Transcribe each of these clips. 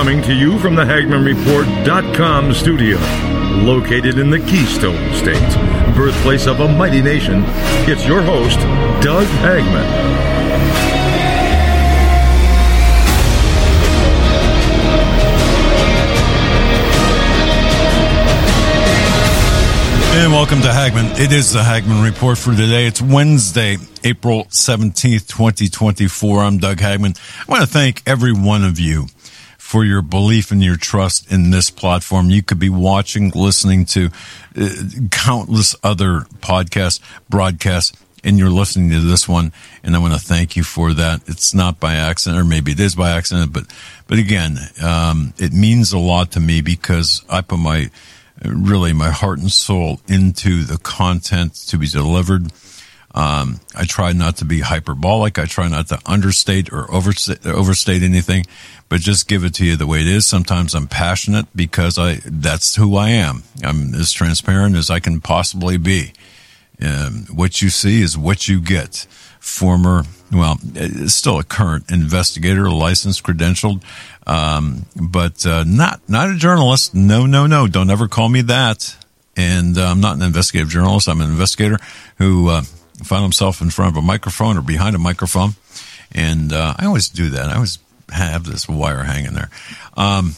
Coming to you from the HagmannReport.com studio, located in the Keystone State, birthplace of a mighty nation, it's your host, Doug Hagmann. And welcome to Hagmann. It is the Hagmann Report for today. It's Wednesday, April 17th, 2024. I'm Doug Hagmann. I want to thank every one of you for your belief and your trust in this platform. You could be watching, listening to countless other podcasts, broadcasts, and you're listening to this one, and I want to thank you for that. It's not by accident, or maybe it is by accident, but again, it means a lot to me because I put my heart and soul into the content to be delivered. I try not to be hyperbolic. I try not to understate or overstate anything, but just give it to you the way it is. Sometimes I'm passionate because that's who I am. I'm as transparent as I can possibly be. What you see is what you get. Still a current investigator, licensed, credentialed, but not a journalist. No. Don't ever call me that. And I'm not an investigative journalist. I'm an investigator who found himself in front of a microphone or behind a microphone. And I always do that. I always have this wire hanging there. I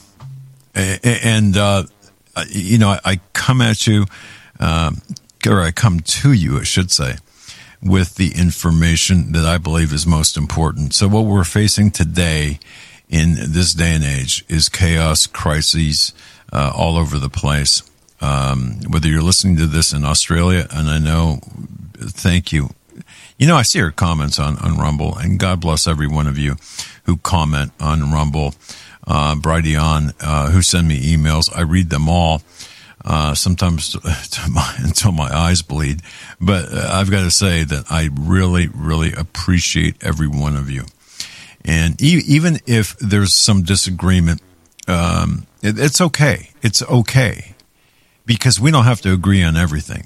come at you, or I come to you, I should say, with the information that I believe is most important. So what we're facing today in this day and age is chaos, crises all over the place. Whether you're listening to this in Australia, and I know, thank you. I see your comments on Rumble, and God bless every one of you who comment on Rumble, Brighteon, who send me emails. I read them all. Sometimes until my eyes bleed. But I've got to say that I really, really appreciate every one of you. And even if there's some disagreement, it's okay. It's okay. Because we don't have to agree on everything.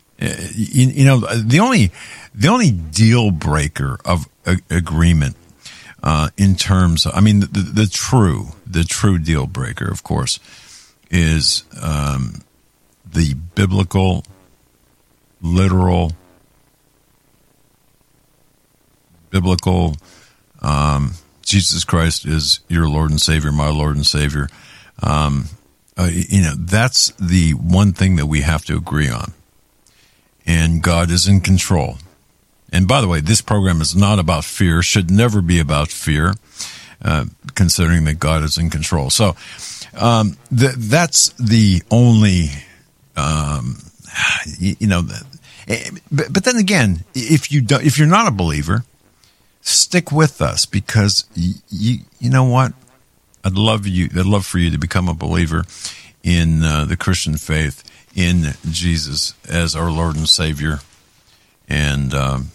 The only deal breaker of agreement, in terms of, the true deal breaker, of course, is the biblical, literal, Jesus Christ is your Lord and Savior, my Lord and Savior. That's the one thing that we have to agree on. And God is in control. And by the way, this program is not about fear, should never be about fear, considering that God is in control. So, that's the only, but then again, if you're not a believer, stick with us because you know what? I'd love for you to become a believer in the Christian faith, in Jesus as our Lord and Savior, and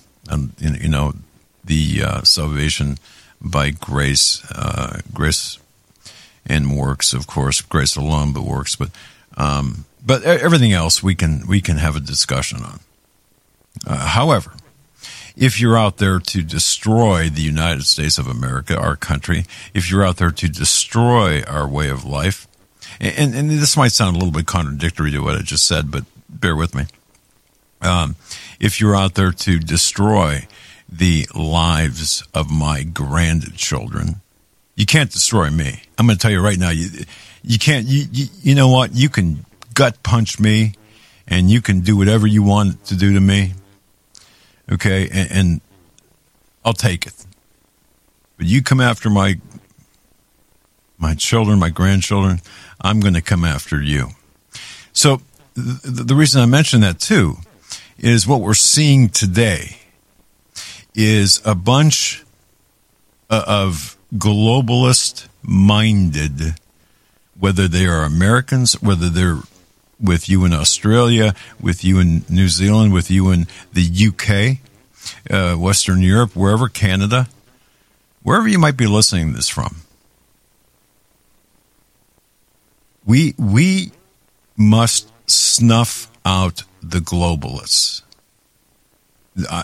the salvation by grace, grace and works, of course, grace alone, but works. But everything else we can have a discussion on. However, if you're out there to destroy the United States of America, our country, if you're out there to destroy our way of life, and this might sound a little bit contradictory to what I just said, but bear with me. If you're out there to destroy the lives of my grandchildren, you can't destroy me. I'm going to tell you right now, you can't, you know what? You can gut punch me and you can do whatever you want to do to me. Okay. And I'll take it. But you come after my children, my grandchildren, I'm going to come after you. So the reason I mention that too is what we're seeing today is a bunch of globalist-minded, whether they are Americans, whether they're with you in Australia, with you in New Zealand, with you in the UK, Western Europe, wherever, Canada, wherever you might be listening to this from. We must snuff out the globalists.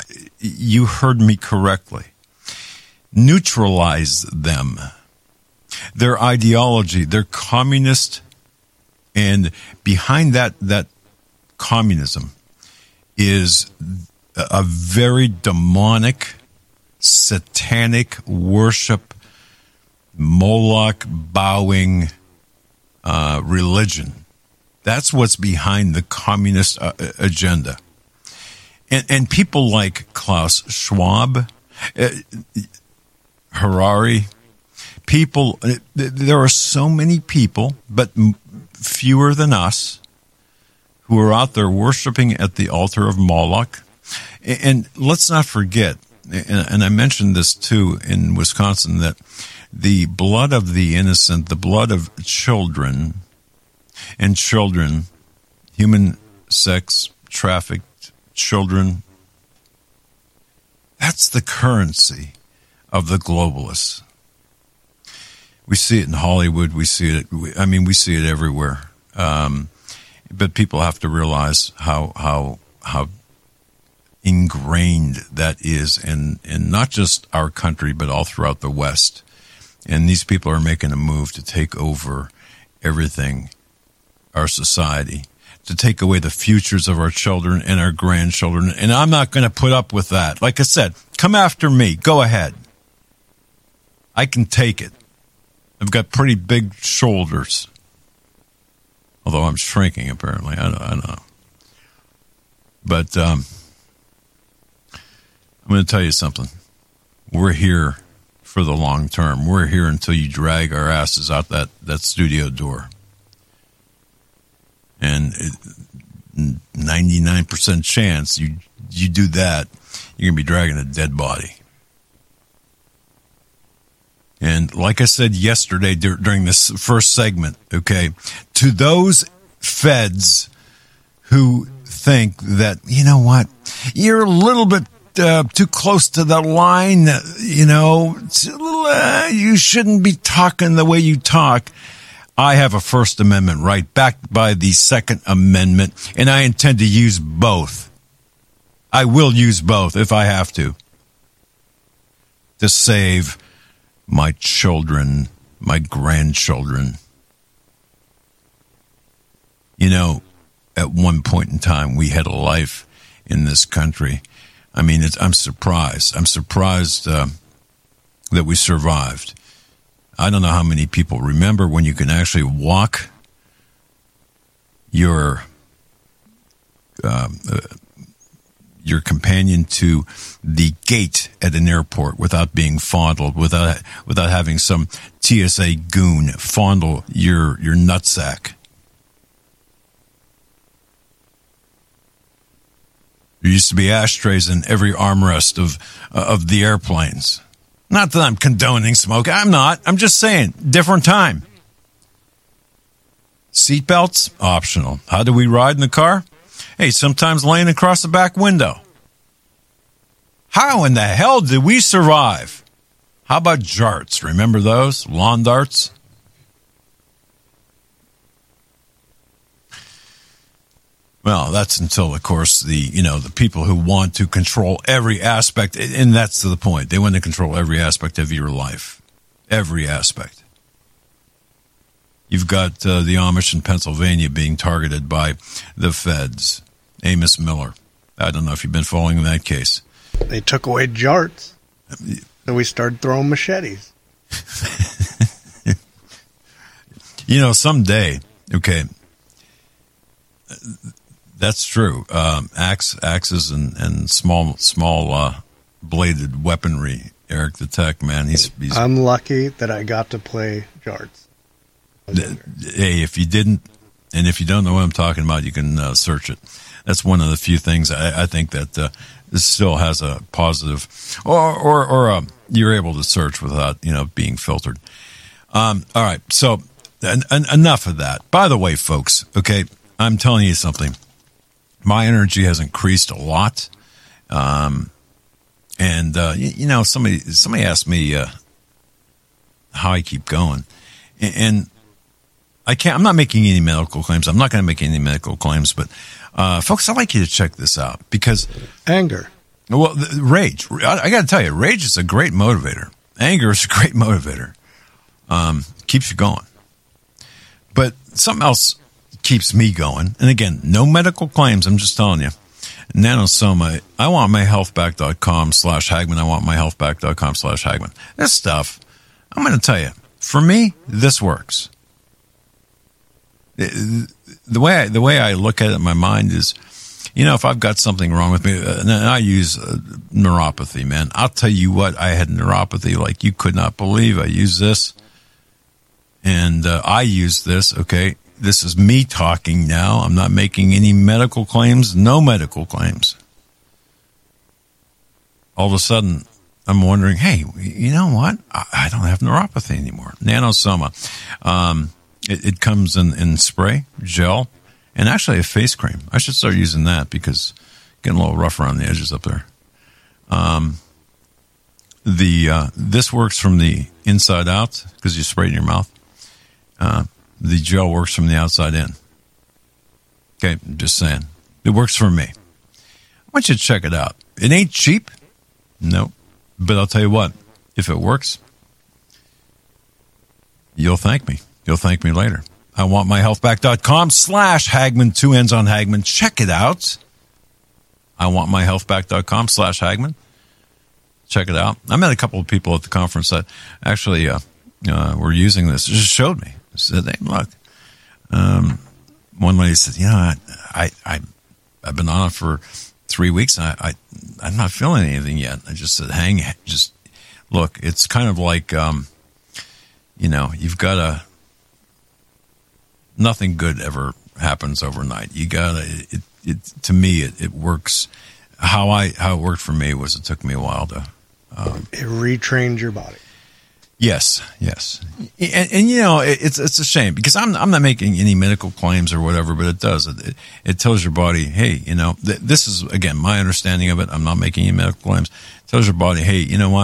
You heard me correctly. Neutralize them. their ideology, their communist, and behind that communism is a very demonic, satanic worship, Moloch bowing religion. That's what's behind the communist agenda. And people like Klaus Schwab, Harari, people, there are so many people, but fewer than us, who are out there worshiping at the altar of Moloch. And let's not forget, and I mentioned this too in Wisconsin, that the blood of the innocent, the blood of children, and children, human sex trafficked children, that's the currency of the globalists. We see it in Hollywood. We see it everywhere. But people have to realize how ingrained that is in not just our country, but all throughout the West. And these people are making a move to take over everything, our society, to take away the futures of our children and our grandchildren. And I'm not going to put up with that. Like I said, come after me. Go ahead. I can take it. I've got pretty big shoulders. Although I'm shrinking, apparently. I don't know. But I'm going to tell you something. We're here for the long term. We're here until you drag our asses out that studio door. And 99% chance you do that, you're going to be dragging a dead body. And like I said yesterday during this first segment, okay, to those feds who think that, you know what, you're a little bit too close to the line, you know, it's a little, you shouldn't be talking the way you talk. I have a First Amendment right, backed by the Second Amendment, and I intend to use both. I will use both if I have to save my children, my grandchildren. You know, at one point in time, we had a life in this country. I mean, I'm surprised. I'm surprised that we survived. I don't know how many people remember when you can actually walk your companion to the gate at an airport without being fondled, without having some TSA goon fondle your nutsack. There used to be ashtrays in every armrest of the airplanes. Not that I'm condoning smoke. I'm not. I'm just saying, different time. Seatbelts, optional. How do we ride in the car? Hey, sometimes laying across the back window. How in the hell did we survive? How about jarts? Remember those? Lawn darts? Well, that's until, of course, the people who want to control every aspect, and that's to the point. They want to control every aspect of your life. Every aspect. You've got the Amish in Pennsylvania being targeted by the feds. Amos Miller. I don't know if you've been following that case. They took away jarts, so we started throwing machetes. Someday, okay, that's true. Axes and small bladed weaponry. Eric the Tech, man, he's. I'm lucky that I got to play jarts. Hey, if you didn't, and if you don't know what I'm talking about, you can search it. That's one of the few things I think that this still has a positive, or you're able to search without being filtered. All right, so enough of that. By the way, folks, okay, I'm telling you something. My energy has increased a lot, and somebody asked me how I keep going, and I can't. I'm not making any medical claims. I'm not going to make any medical claims, but folks, I'd like you to check this out because anger. Well, rage. I got to tell you, rage is a great motivator. Anger is a great motivator. keeps you going. But something else keeps me going. And again, no medical claims. I'm just telling you. Nanosoma, I want my healthback.com/Hagman. I want my healthback.com/Hagman. This stuff, I'm going to tell you, for me, this works. The way I look at it in my mind is, if I've got something wrong with me, and I use neuropathy, man, I'll tell you what, I had neuropathy like you could not believe. I use this, and I use this, okay? This is me talking now. I'm not making any medical claims, no medical claims. All of a sudden, I'm wondering, hey, you know what? I don't have neuropathy anymore. Nanosoma. It comes in spray, gel, and actually a face cream. I should start using that because it's getting a little rough around the edges up there. This works from the inside out because you spray it in your mouth. The gel works from the outside in. Okay, I'm just saying. It works for me. I want you to check it out. It ain't cheap. No. But I'll tell you what, if it works, you'll thank me. You'll thank me later. I want my healthback.com/Hagman, 2 N's on Hagman. Check it out. I want my healthback.com/Hagman. Check it out. I met a couple of people at the conference that actually were using this. It just showed me. I said, hey, look. One lady said, I've been on it for 3 weeks and I'm not feeling anything yet. I just said, just look, it's kind of like, you've got nothing good ever happens overnight. You gotta, to me, it works. How it worked for me was it took me a while to, it retrained your body. Yes. And it's a shame because I'm not making any medical claims or whatever, but it does. It tells your body, hey, this is, again, my understanding of it. I'm not making any medical claims. It tells your body, hey, you know what?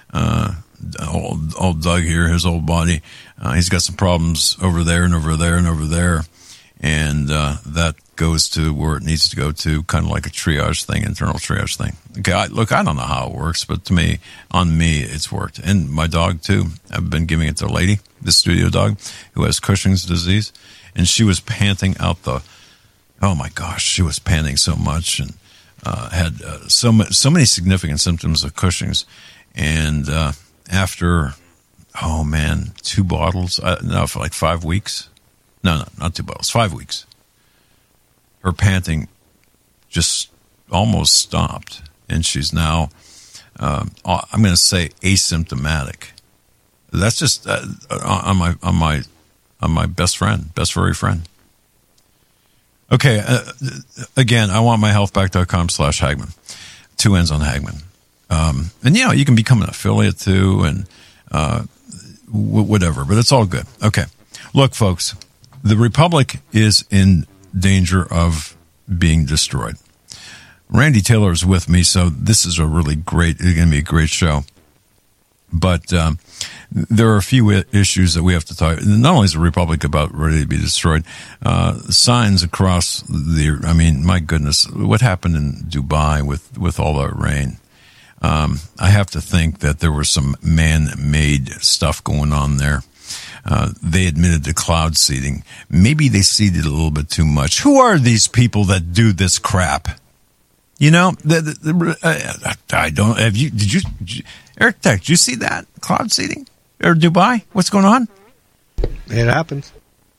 Old Doug here, his old body, he's got some problems over there and over there and over there. And that goes to where it needs to go to, kind of like a triage thing, internal triage thing. Okay, I don't know how it works, but to me, it's worked. And my dog, too. I've been giving it to a lady, the studio dog, who has Cushing's disease. And she was panting out oh my gosh, she was panting so much and had so many significant symptoms of Cushing's. And after, 2 bottles, for like 5 weeks. No, not 2 bottles, 5 weeks. Her panting just almost stopped, and she's now, I'm going to say, asymptomatic. That's just on my best furry friend. Okay, again, I want my healthback.com/Hagman, 2 N's on Hagman. And you can become an affiliate too, and whatever, but it's all good. Okay, look, folks. The Republic is in danger of being destroyed. Randy Taylor is with me, so this is it's going to be a great show. But there are a few issues that we have to talk. Not only is the Republic about ready to be destroyed, signs across my goodness, what happened in Dubai with all that rain? I have to think that there was some man-made stuff going on there. They admitted to cloud seeding. Maybe they seeded a little bit too much. Who are these people that do this crap? I don't. Did you, Eric Tech? Did you see that cloud seeding or Dubai? What's going on? It happens.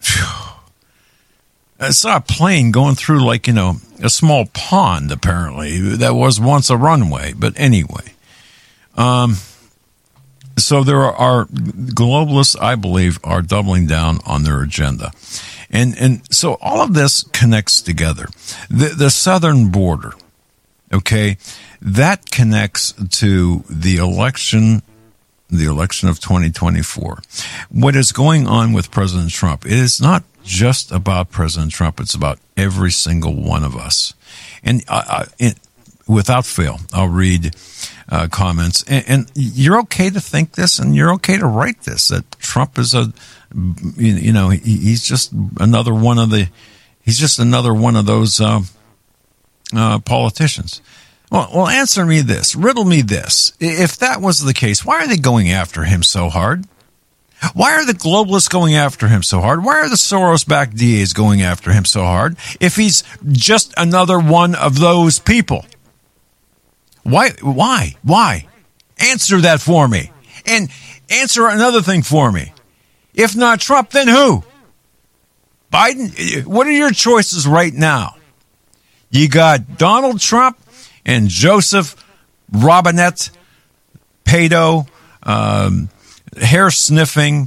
I saw a plane going through a small pond. Apparently, that was once a runway. But anyway, so there are globalists, I believe, are doubling down on their agenda. And so all of this connects together. The southern border, okay, that connects to the election of 2024. What is going on with President Trump? It is not just about President Trump. It's about every single one of us. And without fail, I'll read comments. And you're okay to think this, and you're okay to write this, that Trump is he's just another one of those politicians. Well, answer me this. Riddle me this. If that was the case, why are they going after him so hard? Why are the globalists going after him so hard? Why are the Soros-backed DAs going after him so hard if he's just another one of those people? Why? Answer that for me. And answer another thing for me. If not Trump, then who? Biden? What are your choices right now? You got Donald Trump and Joseph Robinette, pedo, hair-sniffing,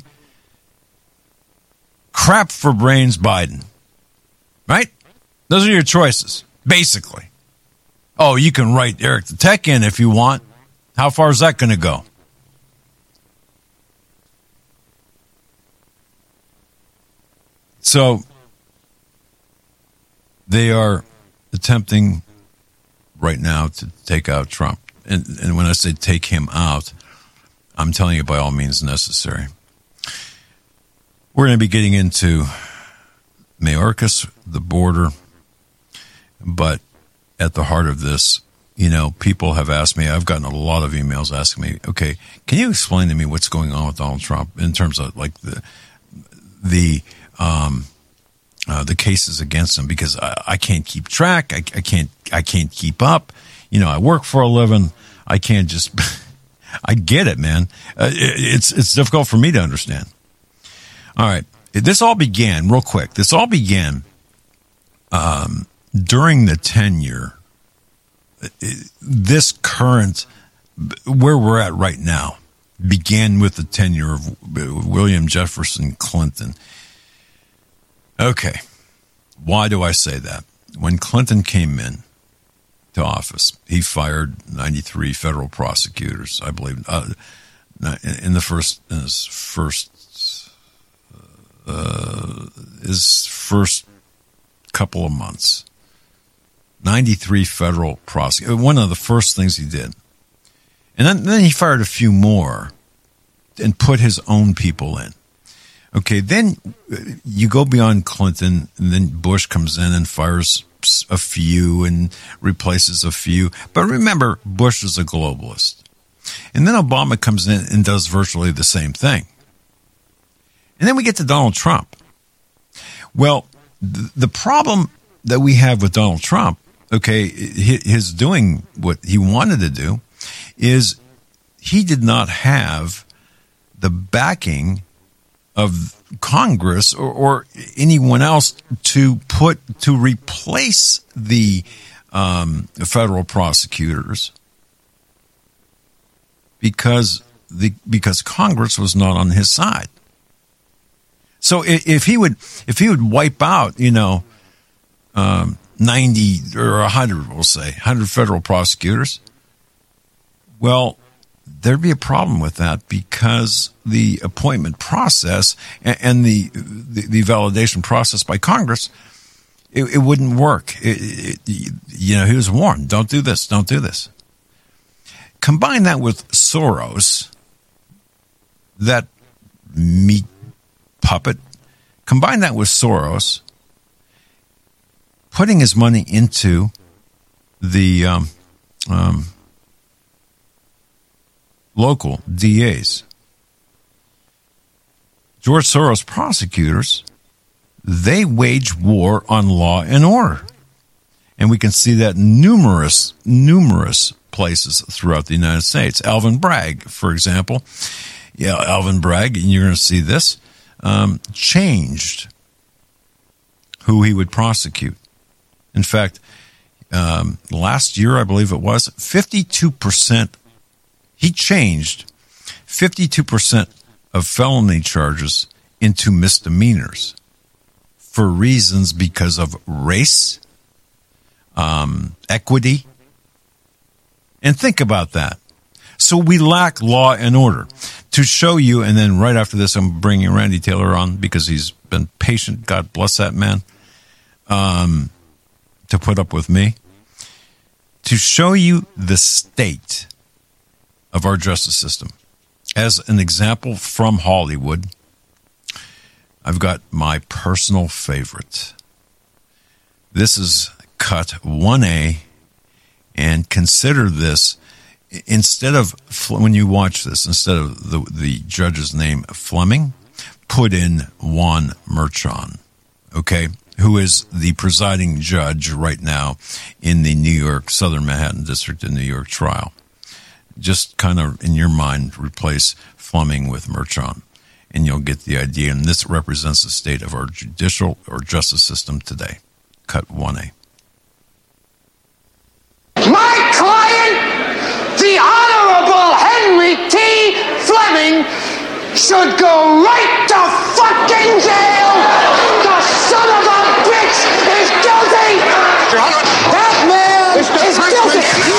crap for brains Biden. Right? Those are your choices, basically. Oh, you can write Eric the Tech in if you want. How far is that going to go? So, they are attempting right now to take out Trump. And when I say take him out, I'm telling you by all means necessary. We're going to be getting into Mayorkas, the border, but at the heart of this, people have asked me, I've gotten a lot of emails asking me, okay, can you explain to me what's going on with Donald Trump in terms of like the cases against him, because I can't keep track. I can't keep up. I work for a living. I can't just, I get it, man. It's difficult for me to understand. All right. This all began real quick. This all began, during the tenure, this current, where we're at right now, began with the tenure of William Jefferson Clinton. Okay. Why do I say that? When Clinton came in to office, he fired 93 federal prosecutors, I believe, in his first couple of months. 93 federal prosecutors. One of the first things he did. And then he fired a few more and put his own people in. Okay, then you go beyond Clinton, and then Bush comes in and fires a few and replaces a few. But remember, Bush is a globalist. And then Obama comes in and does virtually the same thing. And then we get to Donald Trump. Well, the problem that we have with Donald Trump, okay, his doing what he wanted to do, is he did not have the backing of Congress or anyone else to replace the federal prosecutors because Congress was not on his side. So if he would wipe out 90 or 100, we'll say 100 federal prosecutors, well, there'd be a problem with that because the appointment process and the validation process by Congress, it wouldn't work. He was warned, don't do this, don't do this. Combine that with Soros, that meat puppet, combine that with Soros putting his money into the local DAs. George Soros prosecutors, they wage war on law and order. And we can see that numerous places throughout the United States. Alvin Bragg, for example. Yeah, Alvin Bragg, and you're going to see this, changed who he would prosecute. In fact, last year, I believe it was, 52%, he changed 52% of felony charges into misdemeanors for reasons because of race, equity. And think about that. So we lack law and order. To show you, and then right after this, I'm bringing Randy Taylor on because he's been patient. God bless that man. To put up with me. To show you the state of our justice system. As an example from Hollywood, I've got my personal favorite. This is cut 1A, and consider this instead of, when you watch this, instead of the judge's name Fleming, put in Juan Merchan, okay, who is the presiding judge right now in the New York, Southern Manhattan District in New York trial. Just kind of, in your mind, replace Fleming with Merchan, and you'll get the idea. And this represents the state of our judicial or justice system today. Cut 1A. My client, the Honorable Henry T. Fleming, should go right to fucking jail. The son of a bitch is guilty. That man is guilty.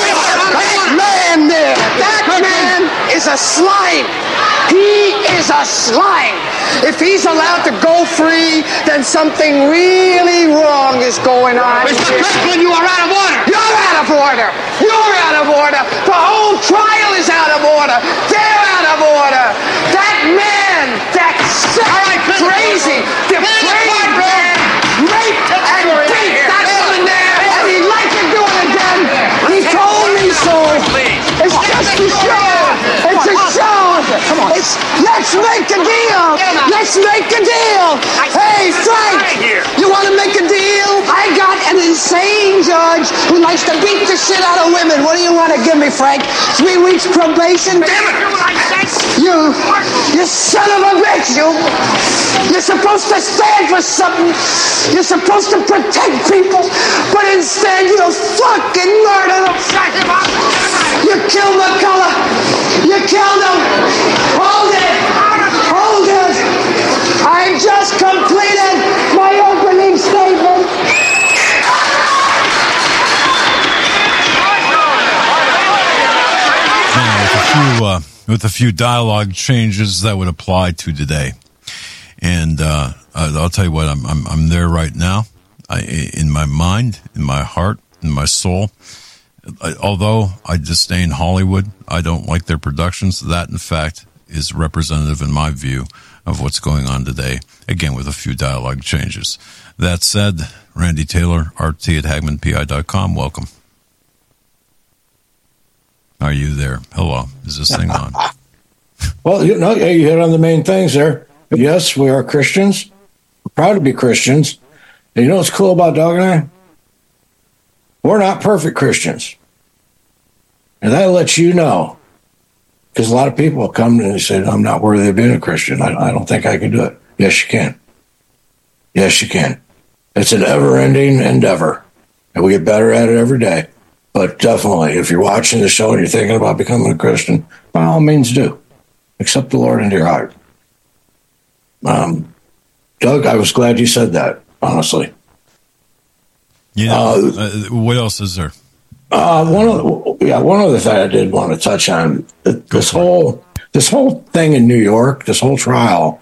That man is a slime. He is a slime. If he's allowed to go free, then something really wrong is going on. Mr. Kirkland, you are out of order. You're out of order. You're out of order. The whole trial is out of order. They're out of order. That man, that sick, crazy, depraved man, raped and beat that woman there, and he'd like to do it again. He told me so. It's just a show. It's a show. Let's make a deal. Let's make a deal. Hey, Frank, you want to make a deal? I got an insane judge who likes to beat the shit out of women. What do you want to give me, Frank? 3 weeks probation? Damn it, what I said. You son of a bitch, you. You're supposed to stand for something. You're supposed to protect people, but instead you fucking murder them. You killed McCullough. You killed him. Hold it. Hold it. I just completed my opening statement. Now, with a few dialogue changes that would apply to today. And I'll tell you what, I'm there right now. In my mind, in my heart, in my soul. Although I disdain Hollywood, I don't like their productions. That, in fact, is representative, in my view, of what's going on today. Again, with a few dialogue changes. That said, Randy Taylor, RT at HagmanPI.com. Welcome. Are you there? Hello. Is this thing on? Well, you hit on the main things there. Yes, we are Christians. We're proud to be Christians. And you know what's cool about Doug and I? We're not perfect Christians. And that lets you know. Because a lot of people come and they say, I'm not worthy of being a Christian. I don't think I can do it. Yes, you can. Yes, you can. It's an ever-ending endeavor. And we get better at it every day. But definitely, if you're watching the show and you're thinking about becoming a Christian, by all means do. Accept the Lord into your heart. Doug, I was glad you said that, honestly. Yeah. What else is there? One other thing I did want to touch on. This whole thing in New York, this whole trial,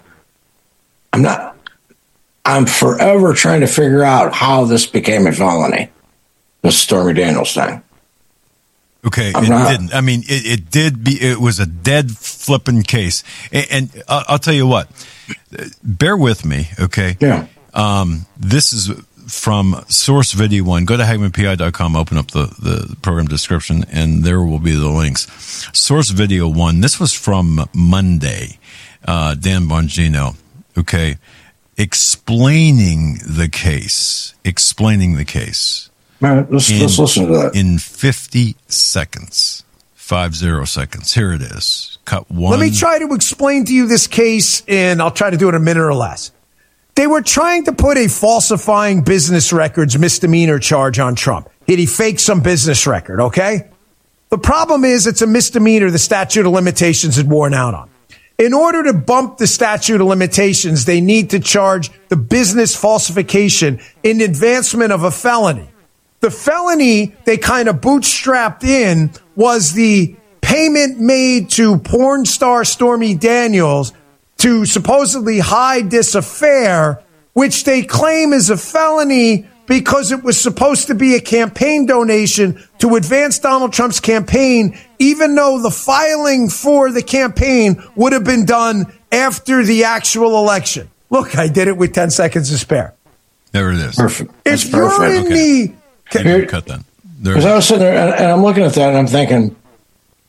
I'm forever trying to figure out how this became a felony. This Stormy Daniels thing. Okay, didn't. I mean, it did. It was a dead flipping case, and I'll tell you what. Bear with me, okay? Yeah. This is from Source Video One. Go to HagmanPI.com, open up the program description, and there will be the links. Source Video One. This was from Monday. Dan Bongino, okay, explaining the case. All right, let's listen to that. In 50 seconds. 50 seconds. Here it is. Cut 1. Let me try to explain to you this case, and I'll try to do it in a minute or less. They were trying to put a falsifying business records misdemeanor charge on Trump. He faked some business record, okay? The problem is it's a misdemeanor the statute of limitations had worn out on. In order to bump the statute of limitations, they need to charge the business falsification in advancement of a felony. The felony they kind of bootstrapped in was the payment made to porn star Stormy Daniels to supposedly hide this affair, which they claim is a felony because it was supposed to be a campaign donation to advance Donald Trump's campaign, even though the filing for the campaign would have been done after the actual election. Look, I did it with 10 seconds to spare. There it is. Perfect. If you're in okay. Cut that. Because I was sitting there and I'm looking at that and I'm thinking,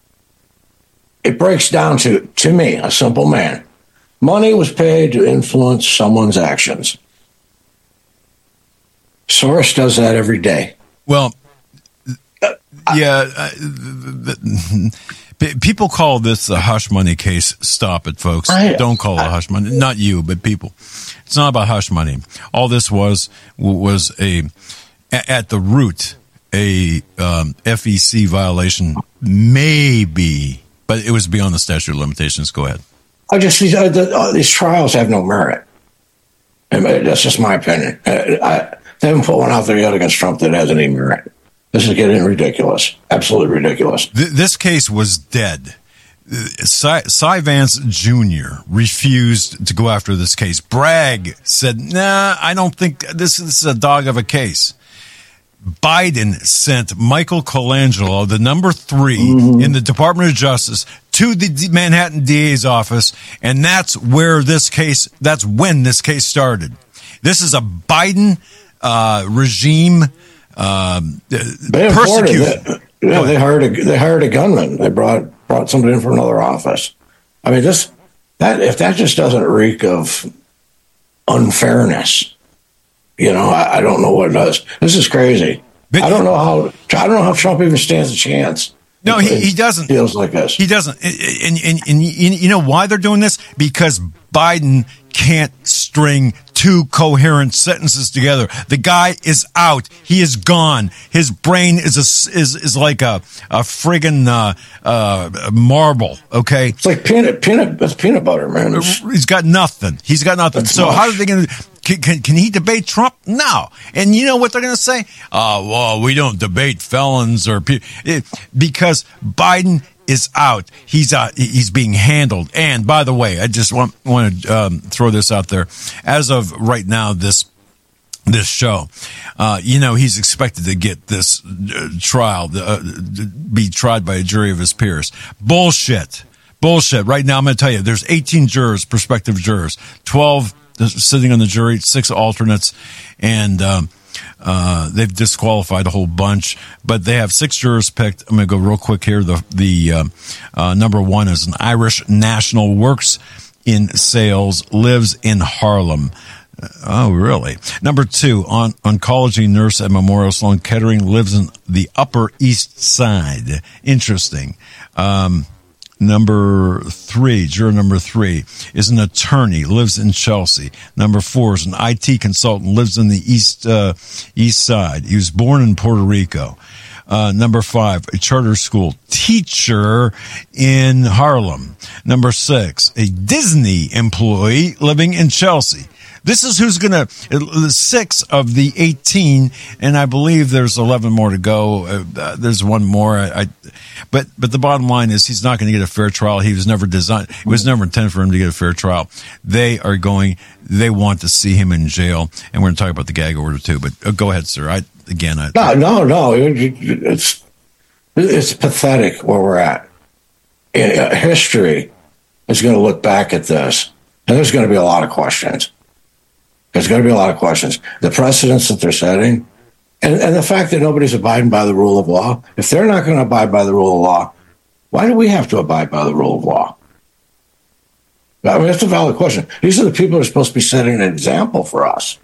it breaks down to me, a simple man. Money was paid to influence someone's actions. Soros does that every day. Well, people call this a hush money case. Stop it, folks. Don't call it hush money. Not you, but people. It's not about hush money. All this was at the root, a FEC violation, maybe, but it was beyond the statute of limitations. Go ahead. These trials have no merit. I mean, that's just my opinion. They haven't put one out there yet against Trump that has any merit. This is getting ridiculous. Absolutely ridiculous. This case was dead. Cy Vance Jr. refused to go after this case. Bragg said, nah, I don't think this is a dog of a case. Biden sent Michael Colangelo, the number 3 in the Department of Justice, to the Manhattan DA's office, and that's when this case started. This is a Biden regime persecution. They hired a gunman. They brought somebody in from another office. I mean, if that just doesn't reek of unfairness, I don't know what does. This is crazy. But I don't know how Trump even stands a chance. No, he doesn't. Feels like this. He doesn't. And you know why they're doing this? Because Biden can't string 2 coherent sentences together. The guy is out. He is gone. His brain is like a friggin' marble. Okay, it's like peanut butter, man. He's got nothing. So how are they going to? Can he debate Trump? No. And you know what they're going to say? Well, we don't debate felons because Biden is out. He's being handled. And by the way, I just want to throw this out there. As of right now, this show, he's expected to get this trial, be tried by a jury of his peers. Bullshit. Right now, I'm going to tell you, there's 18 jurors, prospective jurors, 12 sitting on the jury, 6 alternates, and they've disqualified a whole bunch, but they have 6 jurors picked. I'm going to go real quick here. The number 1 is an Irish national, works in sales, lives in Harlem. Oh, really? Number 2, oncology nurse at Memorial Sloan Kettering, lives in the Upper East Side. Interesting. Number 3, juror number 3, is an attorney, lives in Chelsea. Number 4 is an IT consultant, lives in the East Side. He was born in Puerto Rico. Number 5, a charter school teacher in Harlem. Number 6, a Disney employee living in Chelsea. This is who's going to, 6 of the 18, and I believe there's 11 more to go. There's one more. But the bottom line is he's not going to get a fair trial. He was never designed. It was never intended for him to get a fair trial. They want to see him in jail, and we're going to talk about the gag order too. But go ahead, sir. No. It's pathetic where we're at. History is going to look back at this, and there's going to be a lot of questions. There's going to be a lot of questions. The precedents that they're setting, and the fact that nobody's abiding by the rule of law. If they're not going to abide by the rule of law, why do we have to abide by the rule of law? I mean, that's a valid question. These are the people who are supposed to be setting an example for us.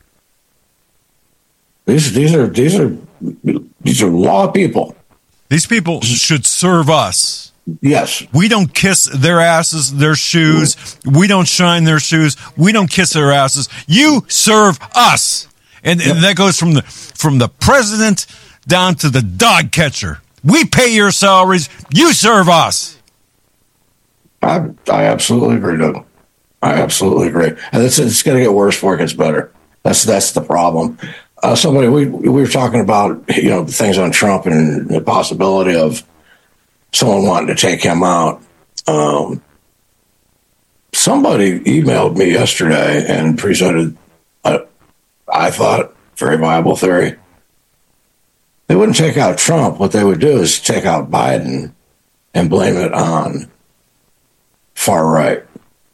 These are law people. These people should serve us. Yes. We don't kiss their asses, their shoes. We don't shine their shoes. We don't kiss their asses. You serve us. And that goes from the president down to the dog catcher. We pay your salaries. You serve us. I absolutely agree, Doug. I absolutely agree. And it's going to get worse before it gets better. That's the problem. We were talking about, things on Trump and the possibility of someone wanting to take him out. Somebody emailed me yesterday and presented, I thought, very viable theory. They wouldn't take out Trump. What they would do is take out Biden and blame it on far right.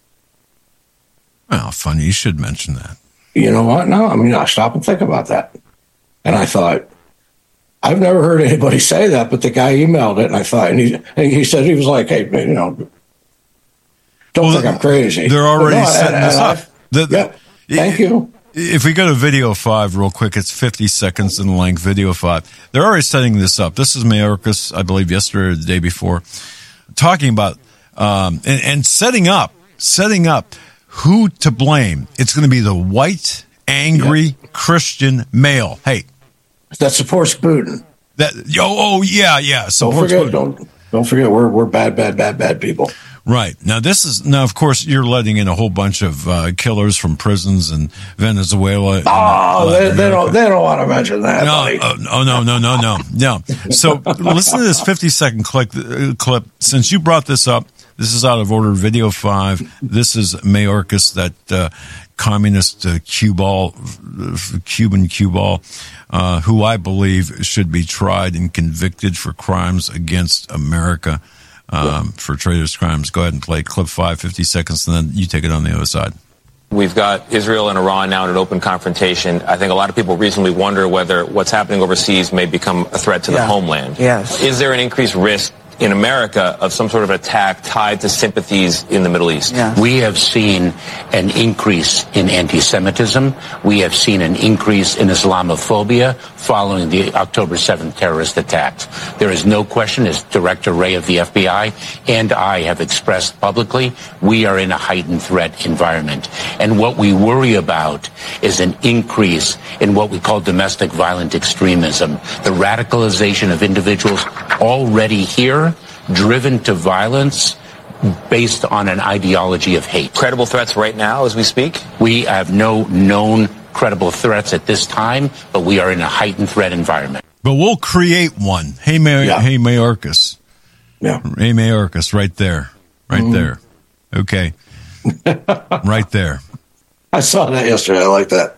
Well, funny. You should mention that. You know what? No, I mean, I stop and think about that. And I thought, I've never heard anybody say that, but the guy emailed it, and I thought, and he said, he was like, hey, Don't think I'm crazy. They're already setting this up. Thank you. If we go to video 5 real quick, it's 50 seconds in length, video 5. They're already setting this up. This is Mayorkas, I believe, yesterday or the day before, talking about and setting up who to blame. It's going to be the white, angry Christian male. Hey, that supports Putin. Yeah. Supports Putin. Don't forget, we're bad people. Right. Now, of course, you're letting in a whole bunch of killers from prisons in Venezuela. They don't want to mention that. No. So listen to this 50-second clip. Since you brought this up, this is out of order, video 5. This is Mayorkas, that communist Cuban cue ball, who I believe should be tried and convicted for crimes against America. For traitors' crimes. Go ahead and play clip 5, 50 seconds, and then you take it on the other side. We've got Israel and Iran now in an open confrontation. I think a lot of people reasonably wonder whether what's happening overseas may become a threat to the homeland. Yes. Is there an increased risk in America of some sort of attack tied to sympathies in the Middle East? Yeah. We have seen an increase in anti-Semitism. We have seen an increase in Islamophobia following the October 7th terrorist attacks. There is no question, as Director Wray of the FBI and I have expressed publicly, we are in a heightened threat environment. And what we worry about is an increase in what we call domestic violent extremism, the radicalization of individuals already here, driven to violence based on an ideology of hate. Credible threats right now as we speak? We have no known credible threats at this time, but we are in a heightened threat environment. But we'll create one. Hey, Mayorkas. Yeah. Hey, Mayorkas, right there. Right there. Okay. Right there. I saw that yesterday. I like that.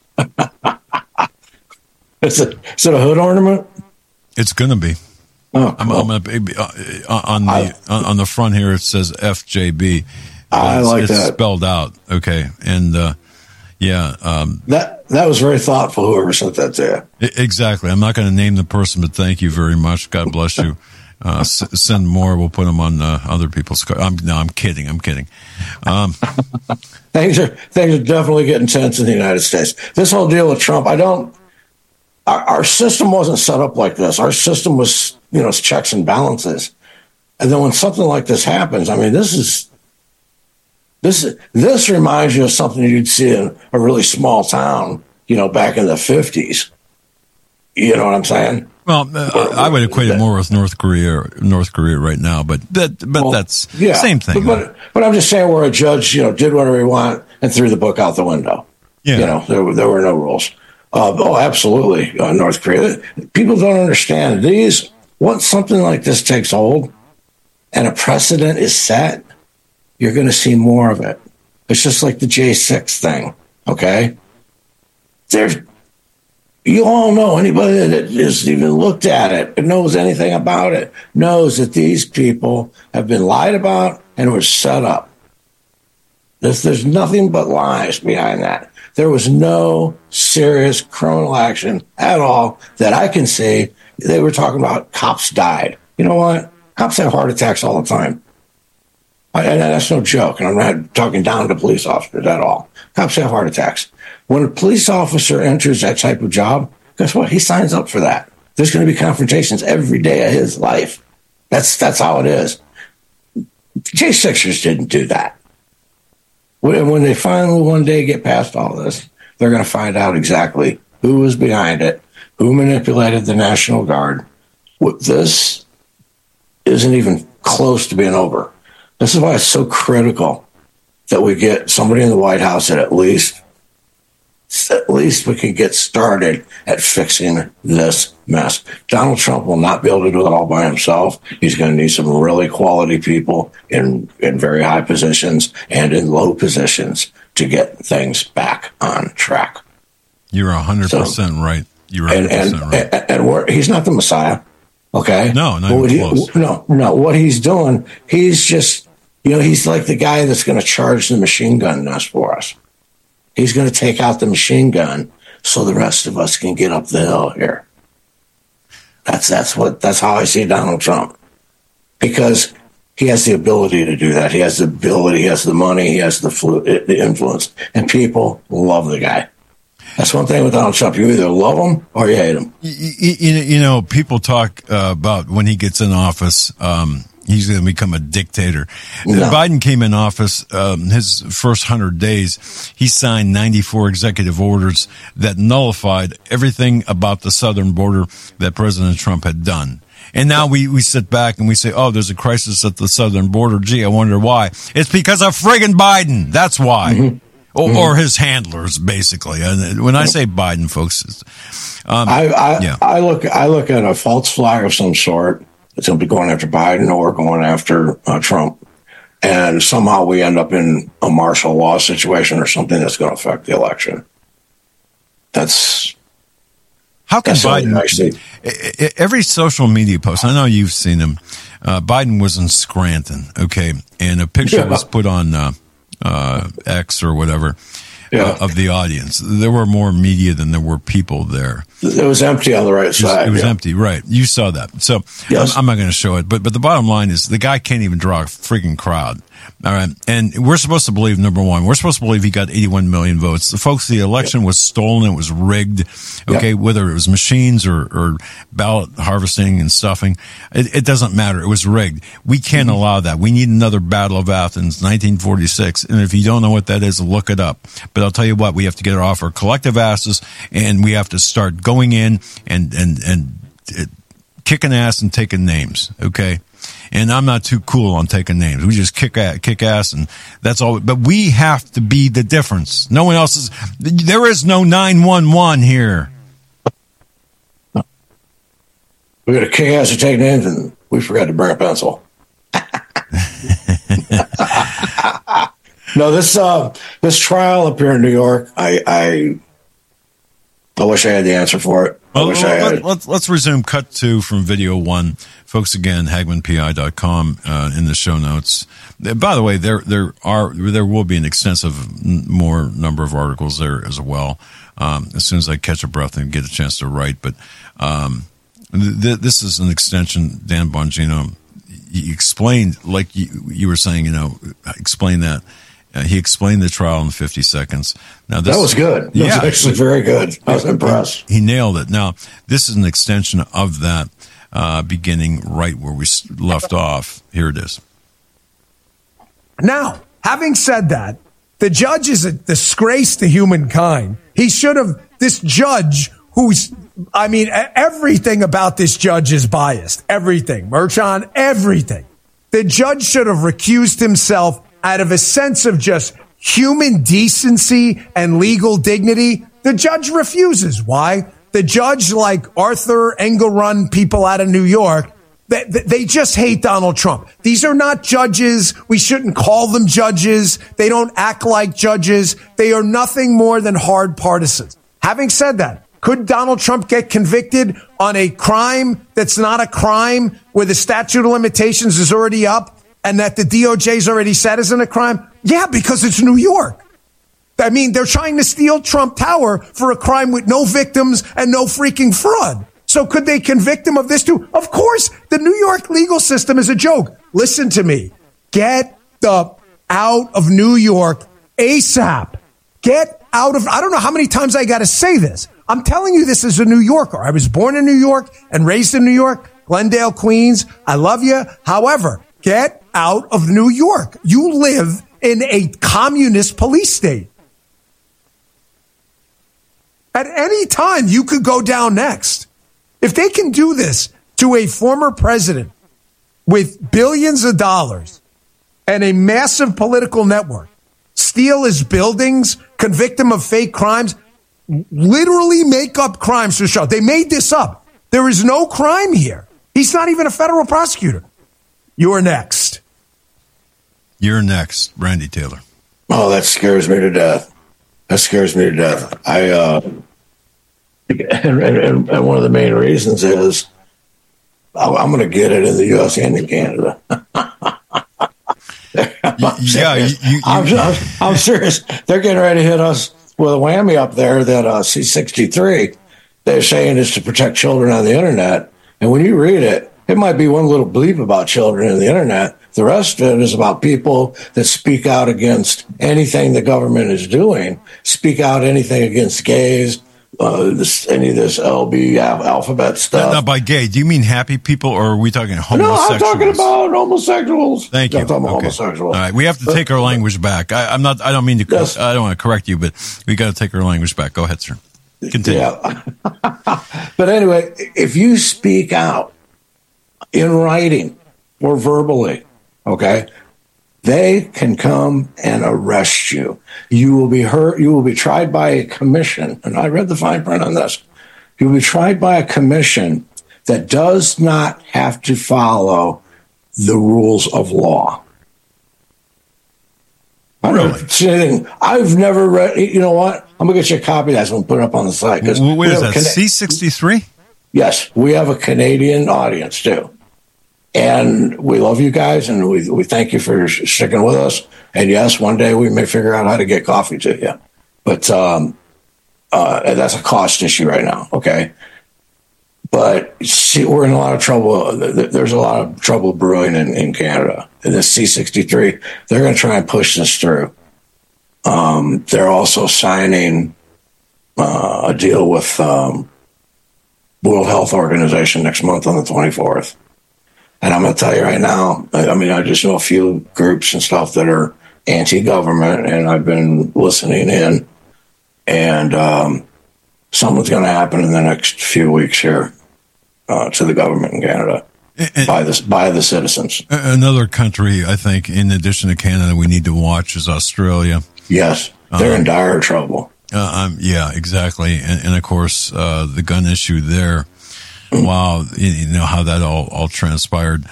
Is it a hood ornament? It's going to be. Oh, I'm going to on the front here. It says FJB. I like that. It's spelled out. Okay, and that was very thoughtful. Whoever sent that to you. Exactly. I'm not going to name the person, but thank you very much. God bless you. Send more. We'll put them on other people's. I'm kidding. Things are definitely getting tense in the United States. This whole deal with Trump, our system wasn't set up like this. Our system was, checks and balances. And then when something like this happens, I mean, this reminds you of something you'd see in a really small town, back in the 50s. You know what I'm saying? Well, I would equate it more with North Korea right now, but that's same thing. But I'm just saying, where a judge, did whatever he wanted and threw the book out the window. Yeah. There were no rules. Absolutely. North Korea. People don't understand once something like this takes hold and a precedent is set, you're going to see more of it. It's just like the J6 thing. Okay. You all know, anybody that has even looked at it and knows anything about it knows that these people have been lied about and were set up. There's nothing but lies behind that. There was no serious criminal action at all that I can see. They were talking about cops died. You know what? Cops have heart attacks all the time. And that's no joke. And I'm not talking down to police officers at all. Cops have heart attacks. When a police officer enters that type of job, guess what? He signs up for that. There's going to be confrontations every day of his life. That's how it is. J6ers didn't do that. When they finally one day get past all this, they're going to find out exactly who was behind it, who manipulated the National Guard. This isn't even close to being over. This is why it's so critical that we get somebody in the White House that at least we can get started at fixing this mess. Donald Trump will not be able to do it all by himself. He's going to need some really quality people in very high positions and in low positions to get things back on track. You're 100% right. You're 100% right. And he's not the Messiah. Okay. No, not even close. No. What he's doing, he's just, he's like the guy that's going to charge the machine gun nest for us. He's going to take out the machine gun so the rest of us can get up the hill here. That's how I see Donald Trump. Because he has the ability to do that. He has the ability, he has the money, he has the influence, and people love the guy. That's one thing with Donald Trump. You either love him or you hate him. You know, people talk about when he gets in office, he's going to become a dictator. No. Biden came in office, his first 100 days, he signed 94 executive orders that nullified everything about the southern border that President Trump had done. And now we sit back and we say, oh, there's a crisis at the southern border. Gee, I wonder why. It's because of friggin' Biden. That's why. Mm-hmm. Or his handlers, basically. And when I say Biden, folks, I look at a false flag of some sort. It's going to be going after Biden or going after Trump, and somehow we end up in a martial law situation or something that's going to affect the election. How can Biden? Every social media post, I know you've seen them. Biden was in Scranton, okay, and a picture was put on X or whatever of the audience. There were more media than there were people there. It was empty on the right side. It was empty, right? You saw that. So yes. I'm not going to show it, but the bottom line is the guy can't even draw a freaking crowd. All right. And we're supposed to believe, number one, we're supposed to believe he got 81 million votes. The folks, the election was stolen. It was rigged. Okay. Whether it was machines or ballot harvesting and stuffing, it doesn't matter. It was rigged. We can't allow that. We need another Battle of Athens, 1946. And if you don't know what that is, look it up. But I'll tell you what, we have to get off our collective asses and we have to start going in and kicking ass and taking names. Okay. And I'm not too cool on taking names. We just kick ass, and that's all. But we have to be the difference. No one else is. There is no 911 here. We got to kick ass and take names, and we forgot to bring a pencil. No, this trial up here in New York, I wish I had the answer for it. Let's resume cut 2 from video 1. Folks, again, HagmannPI.com in the show notes. By the way, there will be an extensive more number of articles there as well. As soon as I catch a breath and get a chance to write, but this is an extension. Dan Bongino, he explained, like you were saying, explain that. He explained the trial in 50 seconds. Now that was good. That was actually very good. I was impressed. He nailed it. Now, this is an extension of that, beginning right where we left off. Here it is. Now, having said that, the judge is a disgrace to humankind. He should have, this judge everything about this judge is biased. Everything. Merchan, everything. The judge should have recused himself out of a sense of just human decency and legal dignity. The judge refuses. Why? The judge, like Arthur Engelrun, people out of New York, they just hate Donald Trump. These are not judges. We shouldn't call them judges. They don't act like judges. They are nothing more than hard partisans. Having said that, could Donald Trump get convicted on a crime that's not a crime, where the statute of limitations is already up and that the DOJ's already said isn't a crime? Yeah, because it's New York. I mean, they're trying to steal Trump Tower for a crime with no victims and no freaking fraud. So could they convict him of this too? Of course. The New York legal system is a joke. Listen to me. Get out of New York ASAP. Get out of, I don't know how many times I got to say this. I'm telling you this as a New Yorker. I was born in New York and raised in New York, Glendale, Queens. I love you. However, get out of New York. You live in a communist police state. At any time, you could go down next. If they can do this to a former president with billions of dollars and a massive political network, steal his buildings, convict him of fake crimes, literally make up crimes to show. They made this up. There is no crime here. He's not even a federal prosecutor. You're next. You're next, Randy Taylor. Oh, that scares me to death. And one of the main reasons is I'm going to get it in the U.S. and in Canada. I'm serious. They're getting ready to hit us with a whammy up there that C-63, they're saying is to protect children on the internet. And when you read it, it might be one little bleep about children on the internet. The rest of it is about people that speak out against anything the government is doing, speak out anything against gays, any of this LB alphabet stuff. Now, by gay, do you mean happy people, or are we talking homosexuals? No, I'm talking about homosexuals. Thank you. I'm talking about homosexuals. All right, we have to take our language back. I don't mean to. Yes. I don't want to correct you, but we got to take our language back. Go ahead, sir. Continue. Yeah. But anyway, if you speak out in writing or verbally, okay, they can come and arrest you. You will be hurt. You will be tried by a commission. And I read the fine print on this. You will be tried by a commission that does not have to follow the rules of law. Really? I've never read. You know what? I'm going to get you a copy of that and put it up on the site. Wait, is that C63? Yes, we have a Canadian audience too. And we love you guys, and we thank you for sticking with us. And yes, one day we may figure out how to get coffee to you. But that's a cost issue right now, okay? But see, we're in a lot of trouble. There's a lot of trouble brewing in Canada. In this C63, they're going to try and push this through. They're also signing a deal with World Health Organization next month on the 24th. And I'm going to tell you right now, I just know a few groups and stuff that are anti-government, and I've been listening in. And something's going to happen in the next few weeks here to the government in Canada by the citizens. Another country, I think, in addition to Canada, we need to watch is Australia. Yes, they're in dire trouble. Yeah, exactly. And of course, the gun issue there. Wow, you know how that all transpired.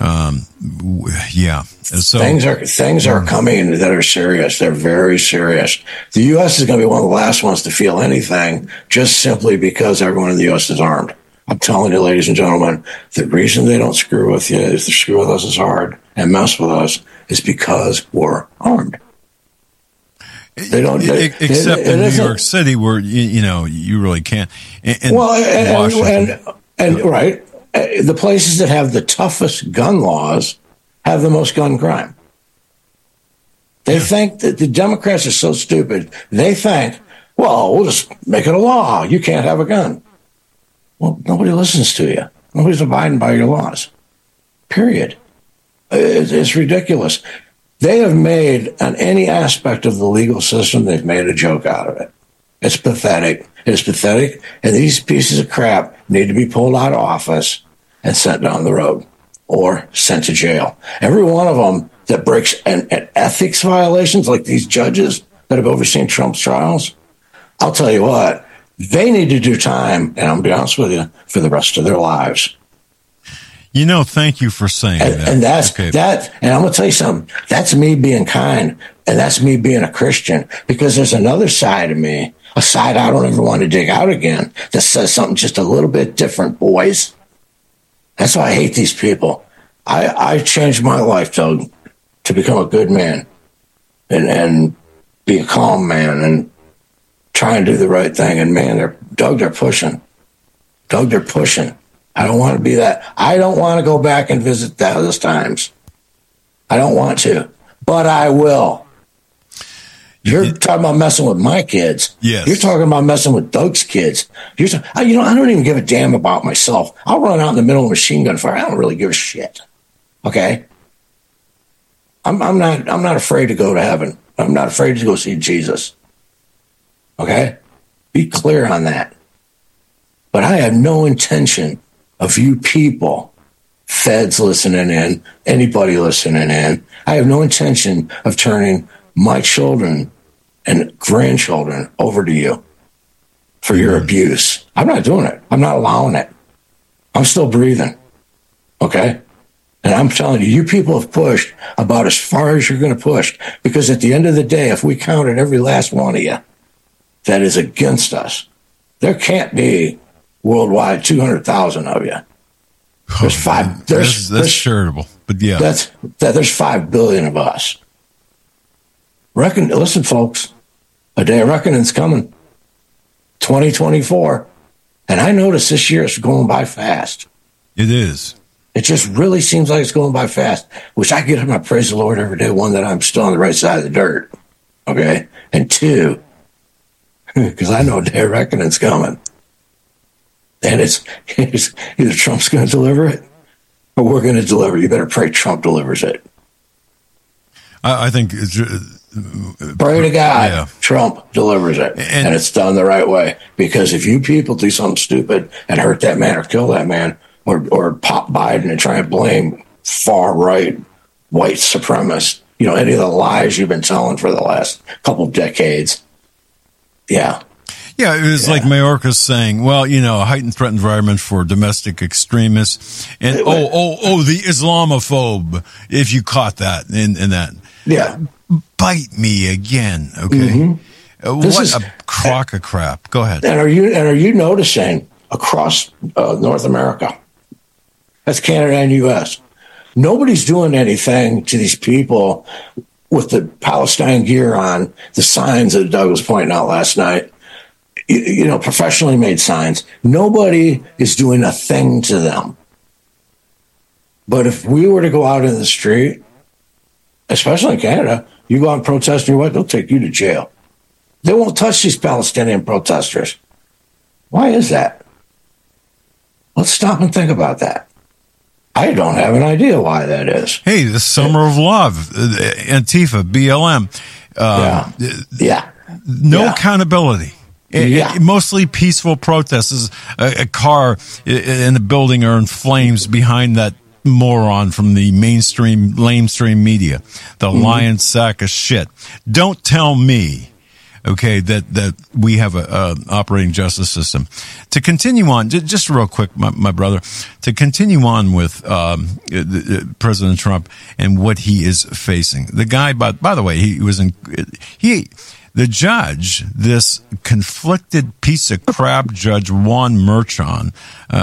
Yeah. So things are coming that are serious. They're very serious. The U.S. is going to be one of the last ones to feel anything, just simply because everyone in the U.S. is armed. I'm telling you, ladies and gentlemen, the reason they don't screw with you, is to screw with us as hard and mess with us, is because we're armed. They don't, except in New York City, where you really can't. And right, the places that have the toughest gun laws have the most gun crime. They think that the Democrats are so stupid. They think, well, we'll just make it a law. You can't have a gun. Well, nobody listens to you. Nobody's abiding by your laws. Period. It's ridiculous. They have made, on any aspect of the legal system, they've made a joke out of it. It's pathetic. It's pathetic. And these pieces of crap need to be pulled out of office and sent down the road or sent to jail. Every one of them that breaks an ethics violations, like these judges that have overseen Trump's trials, I'll tell you what, they need to do time, and I'm going to be honest with you, for the rest of their lives. Thank you for saying that. And that's okay. That. And I'm going to tell you something. That's me being kind, and that's me being a Christian, because there's another side of me, a side I don't ever want to dig out again, that says something just a little bit different, boys. That's why I hate these people. I changed my life, Doug, to become a good man and be a calm man and try and do the right thing. And man, they're pushing. Doug, they're pushing. I don't want to be that. I don't want to go back and visit those times. I don't want to, but I will. You're talking about messing with my kids. Yes. You're talking about messing with Doug's kids. I don't even give a damn about myself. I'll run out in the middle of a machine gun fire. I don't really give a shit. Okay. I'm not afraid to go to heaven. I'm not afraid to go see Jesus. Okay. Be clear on that. But I have no intention of you people, feds listening in, anybody listening in. I have no intention of turning my children and grandchildren over to you for your abuse. I'm not doing it. I'm not allowing it. I'm still breathing. Okay? And I'm telling you, you people have pushed about as far as you're going to push, because at the end of the day, if we counted every last one of you that is against us, there can't be worldwide 200,000 of you. There's five. That's charitable, but yeah, there's 5 billion of us. Listen, folks, a day of reckoning's coming. 2024, and I notice this year is going by fast. It is. It just really seems like it's going by fast, which I get up and I praise the Lord every day. One, that I'm still on the right side of the dirt. Okay. And two, because I know a day of reckoning's coming. And it's either Trump's going to deliver it or we're going to deliver it. You better pray Trump delivers it. I think it's, pray to God Trump delivers it, and it's done the right way. Because if you people do something stupid and hurt that man or kill that man, or pop Biden and try and blame far right white supremacists, any of the lies you've been telling for the last couple of decades. Yeah. Yeah, it was like Mayorkas saying, well, a heightened threat environment for domestic extremists. And, the Islamophobe, if you caught that in that. Yeah. Bite me again, okay? What a crock of crap. Go ahead. And are you noticing across North America, that's Canada and U.S., nobody's doing anything to these people with the Palestine gear on, the signs that Doug was pointing out last night, professionally made signs. Nobody is doing a thing to them. But if we were to go out in the street, especially in Canada, you go out and protest, and they'll take you to jail. They won't touch these Palestinian protesters. Why is that? Let's stop and think about that. I don't have an idea why that is. Hey, the Summer of Love, Antifa, BLM. No accountability. Mostly peaceful protests. A car in the building are in flames behind that moron from the lamestream media, the lion sack of shit. Don't tell me, okay, that we have a operating justice system. To continue on, just real quick, my brother, to continue on with President Trump and what he is facing. The guy, by the way, the judge, this conflicted piece of crap judge, Juan Merchan,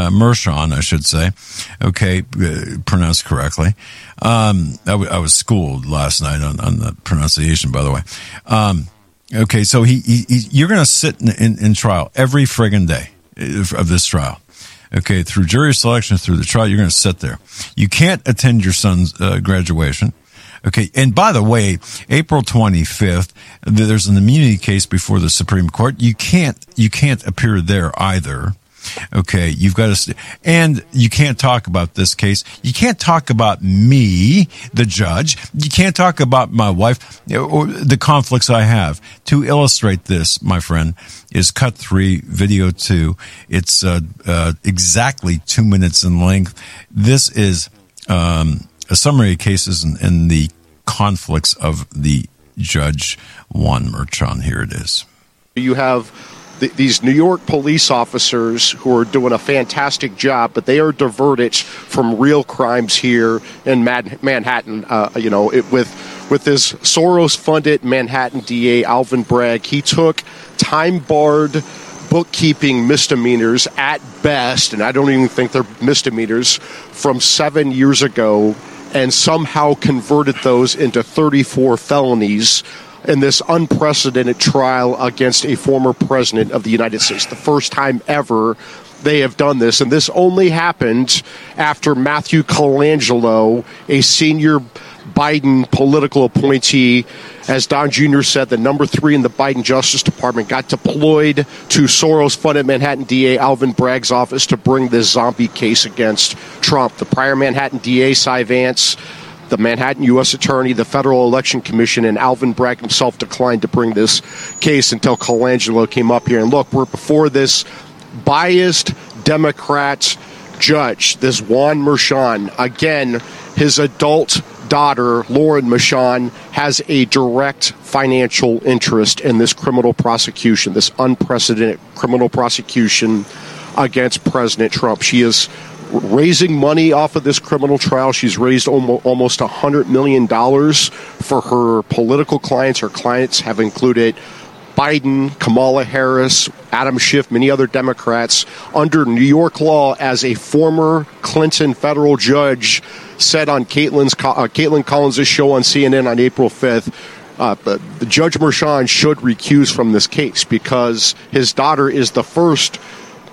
I should say, okay, pronounced correctly. I was schooled last night on the pronunciation, by the way. Okay, so you're going to sit in trial every friggin' day of this trial. Okay, through jury selection, through the trial, you're going to sit there. You can't attend your son's graduation. Okay, and by the way, April 25th, there's an immunity case before the Supreme Court. You can't appear there either. Okay, you've got to, and you can't talk about this case. You can't talk about me, the judge. You can't talk about my wife or the conflicts I have. To illustrate this, my friend, is cut 3, video 2. It's exactly 2 minutes in length. This is a summary of cases and the conflicts of the judge Juan Merchan. Here it is. You have these New York police officers who are doing a fantastic job, but they are diverted from real crimes here in Manhattan. With this Soros-funded Manhattan DA, Alvin Bragg, he took time-barred bookkeeping misdemeanors at best, and I don't even think they're misdemeanors, from 7 years ago, and somehow converted those into 34 felonies in this unprecedented trial against a former president of the United States. The first time ever they have done this. And this only happened after Matthew Colangelo, a senior Biden political appointee, as Don Jr. said, the number 3 in the Biden Justice Department, got deployed to Soros-funded Manhattan DA Alvin Bragg's office to bring this zombie case against Trump. The prior Manhattan DA, Cy Vance, the Manhattan U.S. Attorney, the Federal Election Commission, and Alvin Bragg himself declined to bring this case until Colangelo came up here. And look, we're before this biased Democrat judge, this Juan Merchan. Again, his adult daughter, Lauren Merchan, has a direct financial interest in this criminal prosecution, this unprecedented criminal prosecution against President Trump. She is raising money off of this criminal trial. She's raised almost $100 million for her political clients. Her clients have included Biden, Kamala Harris, Adam Schiff, many other Democrats. Under New York law, as a former Clinton federal judge said on Caitlin Collins' show on CNN on April 5th, the Judge Merchan should recuse from this case because his daughter is the first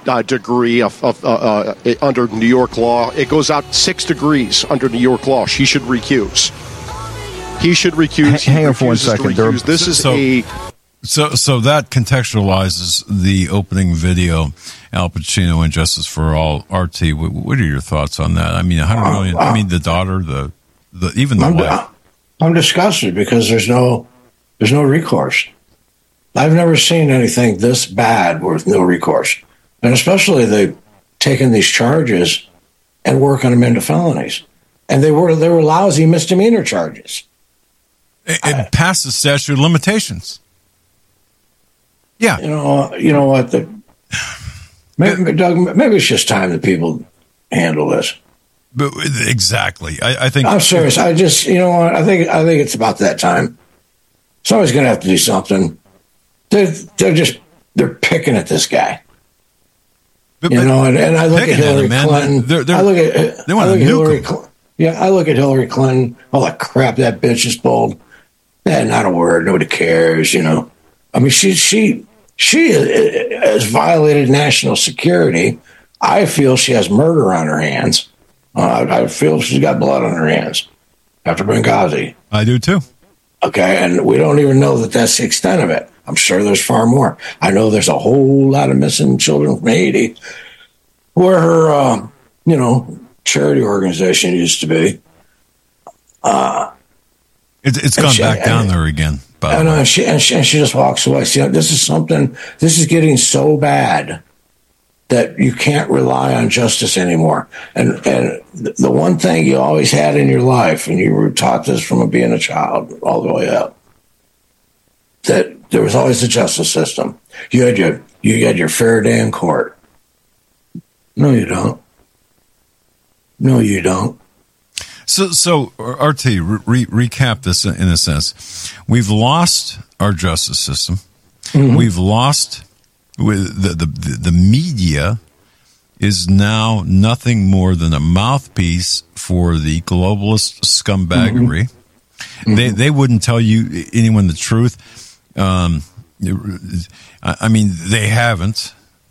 degree of under New York law. It goes out 6 degrees under New York law. She should recuse. He should recuse. Hang on for 1 second. This is So that contextualizes the opening video, Al Pacino and Justice for All. RT, what are your thoughts on that? I mean, 100 million. I mean, the daughter, even the wife. I'm disgusted because there's no recourse. I've never seen anything this bad with no recourse, and especially they've taken these charges and working them into felonies, and they were lousy misdemeanor charges. It passed the statute of limitations. Yeah, you know what? Maybe it's just time that people handle this. But exactly, I think I'm serious. I just, what? I think it's about that time. Somebody's going to have to do something. They're picking at this guy. And I look at Hillary Clinton. I look at Hillary Clinton. Yeah, I look at Hillary Clinton. All that crap that bitch is pulled. Not a word. Nobody cares. I mean, she has violated national security. I feel she has murder on her hands. I feel she's got blood on her hands after Benghazi. I do too. Okay, and we don't even know that that's the extent of it. I'm sure there's far more. I know there's a whole lot of missing children from Haiti, where her, charity organization used to be. It's gone back down there again. And she just walks away. See, this is getting so bad that you can't rely on justice anymore. And the one thing you always had in your life, and you were taught this from being a child all the way up, that there was always the justice system. You had your fair day in court. No, you don't. No, you don't. So RT, recap this in a sense. We've lost our justice system. Mm-hmm. We've lost with the media is now nothing more than a mouthpiece for the globalist scumbaggery. Mm-hmm. They wouldn't tell anyone the truth. I mean, they haven't.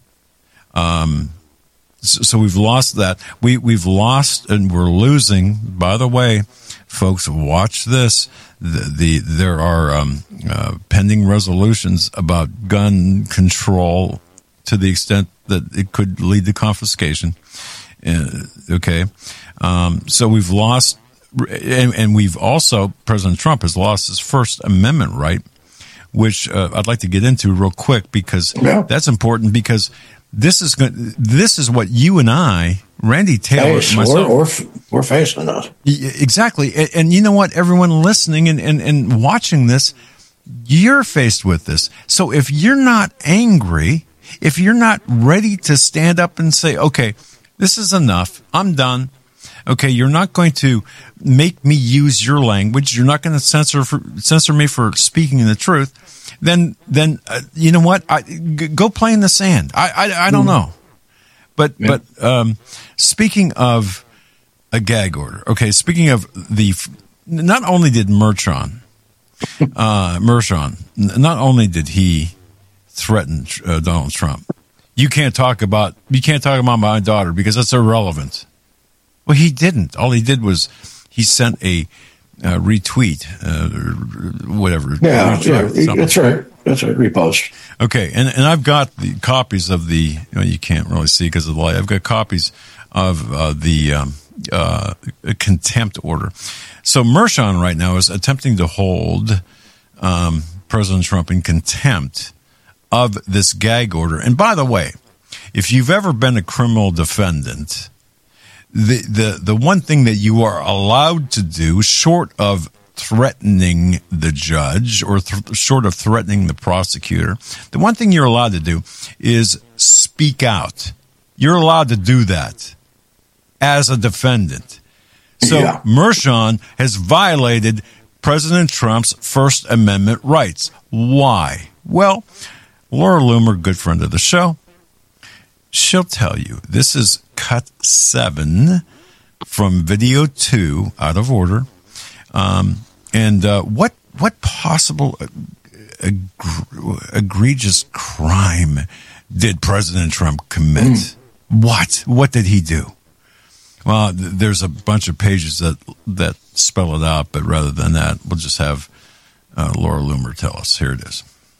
So we've lost that. We've lost, and we're losing. By the way, folks, watch this. There are pending resolutions about gun control to the extent that it could lead to confiscation. Okay, so we've lost, and we've also, President Trump has lost his First Amendment right, which I'd like to get into real quick because that's important because. This is what you and I, Randy Taylor, myself, we're facing those. Exactly. And you know what? Everyone listening and watching this, you're faced with this. So if you're not angry, if you're not ready to stand up and say, okay, this is enough, I'm done. Okay, you're not going to make me use your language. You're not going to censor me for speaking the truth. Then you know what? Go play in the sand. I don't know, but speaking of a gag order, okay. Speaking of not only did Mershon, not only did he threaten Donald Trump. You can't talk about my daughter because that's irrelevant. Well, he didn't. All he did was he sent a retweet, whatever. Yeah, that's right. That's right. Repost. Okay, and I've got the copies of the. You can't really see because of the light. I've got copies of the contempt order. So Mershon right now is attempting to hold President Trump in contempt of this gag order. And by the way, if you've ever been a criminal defendant. The one thing that you are allowed to do, short of threatening the judge or short of threatening the prosecutor, the one thing you're allowed to do is speak out. You're allowed to do that as a defendant. So Mershon has violated President Trump's First Amendment rights. Why? Well, Laura Loomer, good friend of the show, she'll tell you. This is cut 7 from video 2, out of order. And what possible egregious crime did President Trump commit? What did he do? Well, there's a bunch of pages that spell it out, but rather than that, we'll just have Laura Loomer tell us. Here it is.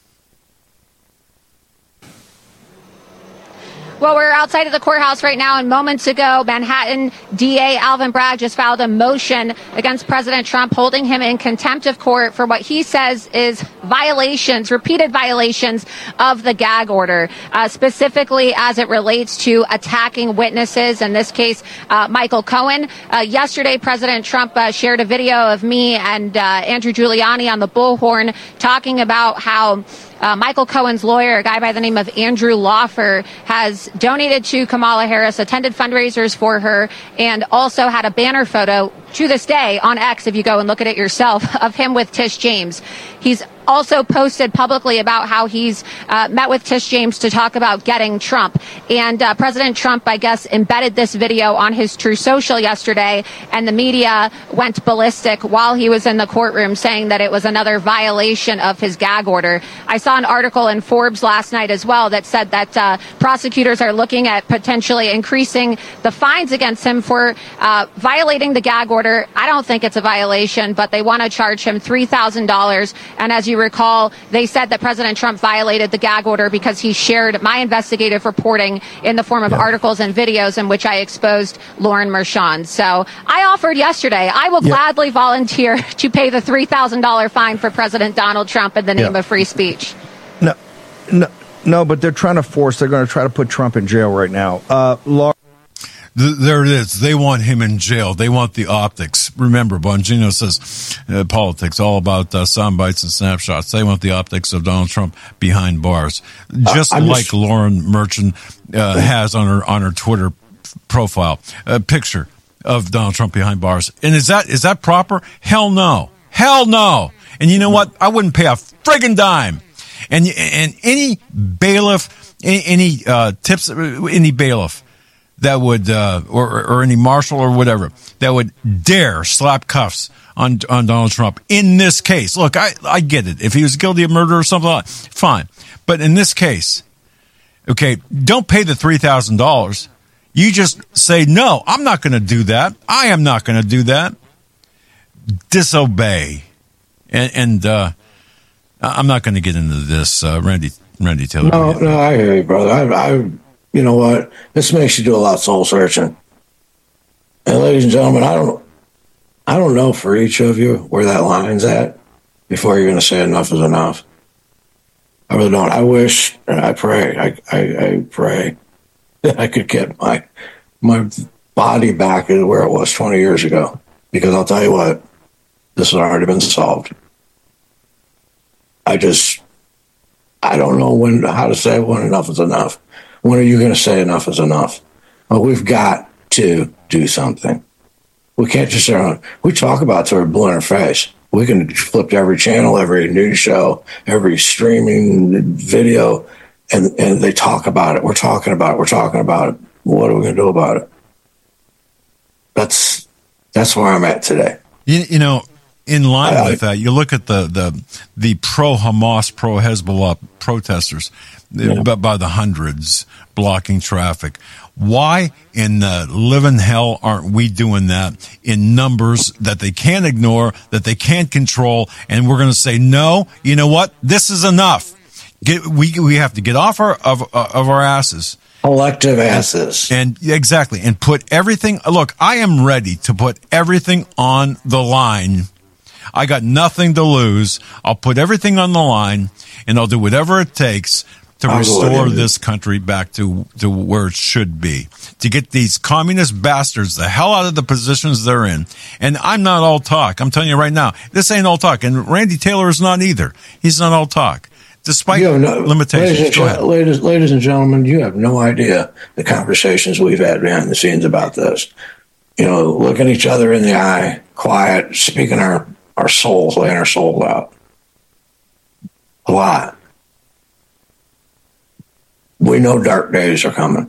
Well, we're outside of the courthouse right now, and moments ago, Manhattan DA Alvin Bragg just filed a motion against President Trump, holding him in contempt of court for what he says is repeated violations of the gag order, specifically as it relates to attacking witnesses, in this case, Michael Cohen. Yesterday, President Trump shared a video of me and Andrew Giuliani on the Bullhorn talking about how Michael Cohen's lawyer, a guy by the name of Andrew Lawfer, has donated to Kamala Harris, attended fundraisers for her, and also had a banner photo to this day on X, if you go and look at it yourself, of him with Tish James. He's also posted publicly about how he's met with Tish James to talk about getting Trump. And President Trump, I guess, embedded this video on his True Social yesterday, and the media went ballistic while he was in the courtroom, saying that it was another violation of his gag order. I saw an article in Forbes last night as well that said that prosecutors are looking at potentially increasing the fines against him for violating the gag order. I don't think it's a violation, but they want to charge him $3,000. And as you recall, they said that President Trump violated the gag order because he shared my investigative reporting in the form of articles and videos in which I exposed Lauren Mershon. So I offered yesterday, I will gladly volunteer to pay the $3,000 fine for President Donald Trump in the name of free speech. No, but they're going to try to put Trump in jail right now. Laura. There it is. They want him in jail. They want the optics. Remember, Bongino says politics, all about sound bites and snapshots. They want the optics of Donald Trump behind bars, just like Lauren Merchant has on her Twitter profile, a picture of Donald Trump behind bars. And is that proper? Hell no. Hell no. And you know what? I wouldn't pay a friggin' dime. And any bailiff, any bailiff that would, or any marshal or whatever, that would dare slap cuffs on Donald Trump in this case. Look, I get it. If he was guilty of murder or something like that, fine. But in this case, okay, don't pay the $3,000. You just say, no, I'm not going to do that. I am not going to do that. Disobey. And I'm not going to get into this, Randy Taylor. No, I hear you, brother. You know what? This makes you do a lot of soul searching. And ladies and gentlemen, I don't know for each of you where that line's at before you're going to say enough is enough. I really don't. I wish and I pray. I pray that I could get my body back to where it was 20 years ago. Because I'll tell you what, this has already been solved. I don't know how to say when enough is enough. When are you going to say enough is enough? Well, we've got to do something. We can't just sit around. We talk about it till we're blue in our face. We can flip to every channel, every news show, every streaming video, and they talk about it. We're talking about it. What are we going to do about it? That's where I'm at today. You know, in line with that, you look at the pro-Hamas, pro-Hezbollah protesters by the hundreds blocking traffic. Why in the living hell aren't we doing that in numbers that they can't ignore, that they can't control, and we're going to say, no, you know what? This is enough. We have to get off of our asses. Collective asses. And exactly. And put everything. Look, I am ready to put everything on the line. I got nothing to lose. I'll put everything on the line, and I'll do whatever it takes to restore this country back to where it should be, to get these communist bastards the hell out of the positions they're in. And I'm not all talk. I'm telling you right now, this ain't all talk. And Randy Taylor is not either. He's not all talk, despite limitations. Ladies and gentlemen, you have no idea the conversations we've had behind the scenes about this. You know, looking each other in the eye, quiet, speaking our souls, laying our souls out. A lot. We know dark days are coming.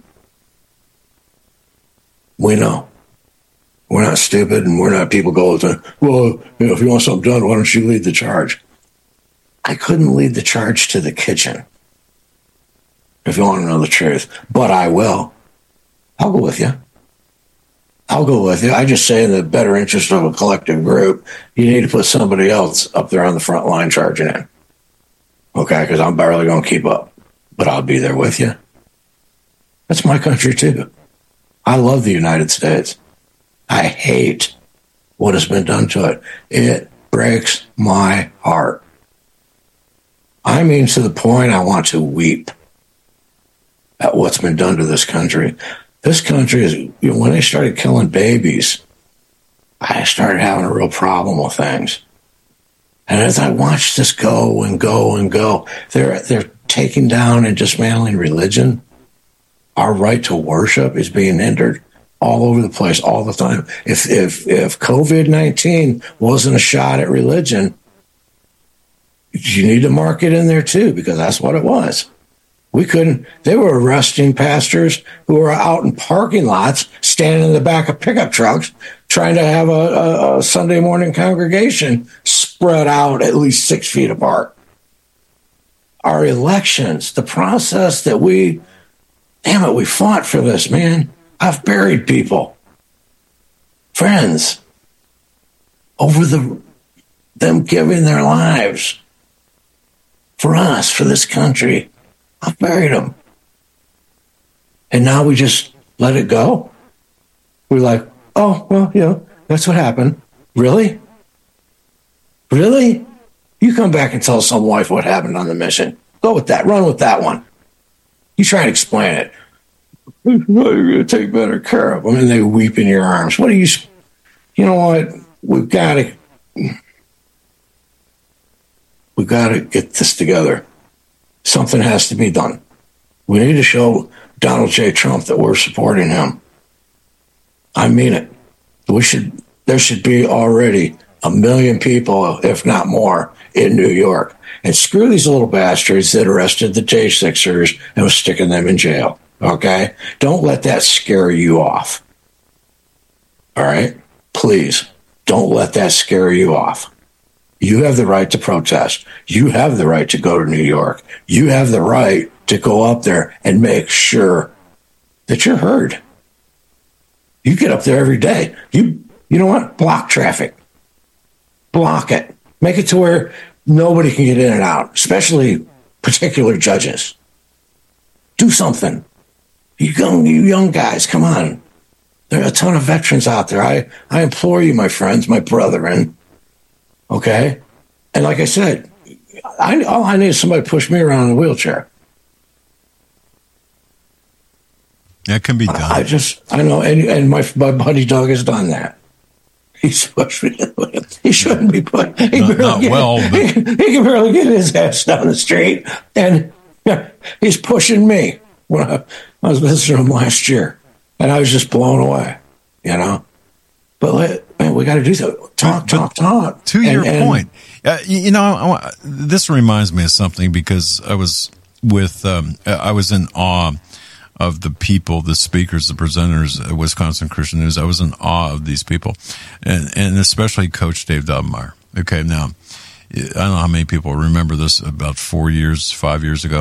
We know. We're not stupid, and we're not people going, well, if you want something done, why don't you lead the charge? I couldn't lead the charge to the kitchen if if you want to know the truth, but I will. I'll go with you. I just say in the better interest of a collective group, you need to put somebody else up there on the front line charging in. Okay, because I'm barely going to keep up. But I'll be there with you. That's my country, too. I love the United States. I hate what has been done to it. It breaks my heart. I mean, to the point I want to weep at what's been done to this country. This country is, when they started killing babies, I started having a real problem with things. And as I watched this go and go and go, they're taking down and dismantling religion. Our right to worship is being hindered all over the place all the time. If COVID-19 wasn't a shot at religion, you need to mark it in there too, because that's what it was. They were arresting pastors who were out in parking lots, standing in the back of pickup trucks, trying to have a Sunday morning congregation spread out at least 6 feet apart. Our elections, the process that we fought for this, man. I've buried people, friends, over them giving their lives for us, for this country. I've buried them. And now we just let it go? We're like, oh, well, that's what happened. Really? Really? You come back and tell some wife what happened on the mission. Go with that. Run with that one. You try and explain it. No, you're going to take better care of them. And they weep in your arms. What do you know what? We've got to get this together. Something has to be done. We need to show Donald J. Trump that we're supporting him. I mean it. There should be already 1 million people, if not more, in New York. And screw these little bastards that arrested the J6ers and was sticking them in jail. Okay? Don't let that scare you off. All right? Please, don't let that scare you off. You have the right to protest. You have the right to go to New York. You have the right to go up there and make sure that you're heard. You get up there every day. You know what? Block traffic. Block it. Make it to where nobody can get in and out, especially particular judges. Do something. You young guys, come on. There are a ton of veterans out there. I implore you, my friends, my brethren. Okay? And like I said, all I need is somebody to push me around in a wheelchair. That can be done. I know, and my buddy Doug has done that. He's pushed me. He shouldn't be put. He can barely get his ass down the street, and he's pushing me. When I was visiting him last year, and I was just blown away, But we got to do that. Talk. To your point, this reminds me of something because I was in awe of the people, the speakers, the presenters at Wisconsin Christian News. I was in awe of these people, and especially Coach Dave Daubenmire. Okay, now I don't know how many people remember this. About 5 years ago.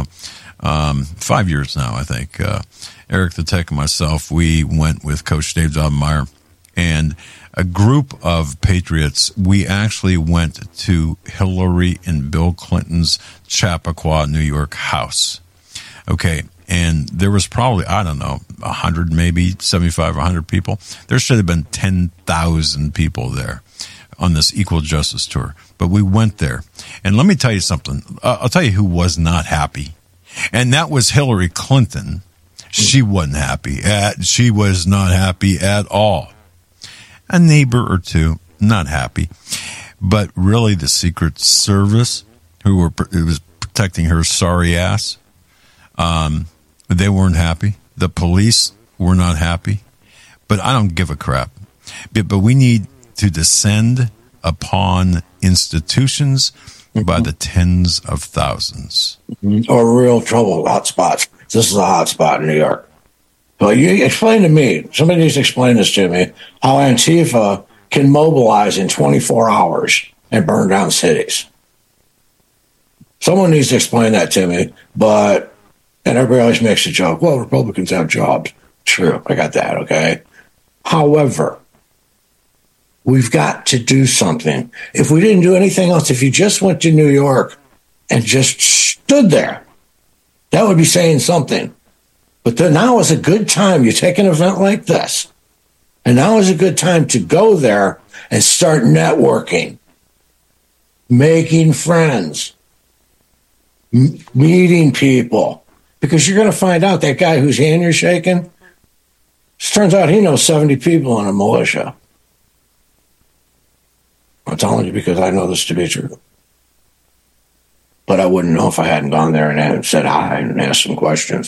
5 years now, I think. Eric the Tech and myself, we went with Coach Dave Daubenmire and a group of patriots. We actually went to Hillary and Bill Clinton's Chappaqua, New York house. Okay. And there was probably, 100, maybe 75 or 100 people. There should have been 10,000 people there on this Equal Justice tour. But we went there. And let me tell you something. I'll tell you who was not happy. And that was Hillary Clinton. She wasn't happy. She was not happy at all. A neighbor or two, not happy. But really the Secret Service, who was protecting her sorry ass, they weren't happy. The police were not happy. But I don't give a crap. But we need to descend upon institutions by the tens of thousands. Or real trouble, hot spots. This is a hot spot in New York. So you explain to me, somebody needs to explain this to me, how Antifa can mobilize in 24 hours and burn down cities. Someone needs to explain that to me, but And everybody always makes a joke. Well, Republicans have jobs. True. I got that. Okay. However, we've got to do something. If we didn't do anything else, if you just went to New York and just stood there, that would be saying something. But then now is a good time. You take an event like this, and now is a good time to go there and start networking, making friends, meeting people. Because you're going to find out that guy whose hand you're shaking, turns out he knows 70 people in a militia. I'm telling you because I know this to be true. But I wouldn't know if I hadn't gone there and said hi and asked some questions.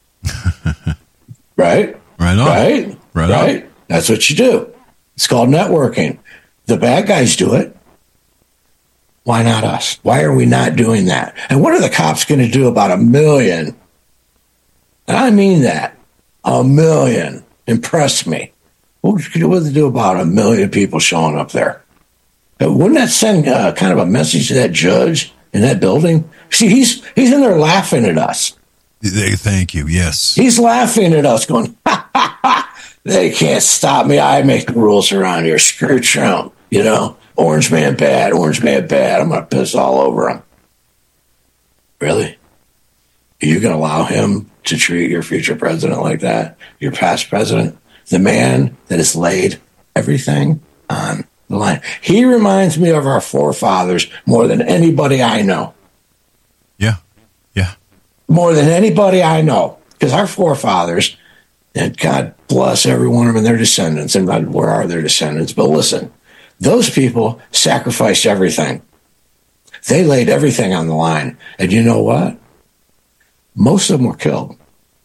Right? Right on. Right? That's what you do. It's called networking. The bad guys do it. Why not us? Why are we not doing that? And what are the cops going to do about 1 million? And I mean that. 1 million. Impress me. What would they do about 1 million people showing up there? Wouldn't that send kind of a message to that judge in that building? See, he's in there laughing at us. Thank you. Yes. He's laughing at us going, ha, ha, ha. They can't stop me. I make the rules around here. Screw Trump. Orange man bad. Orange man bad. I'm going to piss all over him. Really? Are you going to allow him to treat your future president like that? Your past president? The man that has laid everything on the line. He reminds me of our forefathers more than anybody I know. Yeah. More than anybody I know. Because our forefathers, and God bless every one of them and their descendants, and where are their descendants? But listen, those people sacrificed everything. They laid everything on the line. And you know what? Most of them were killed.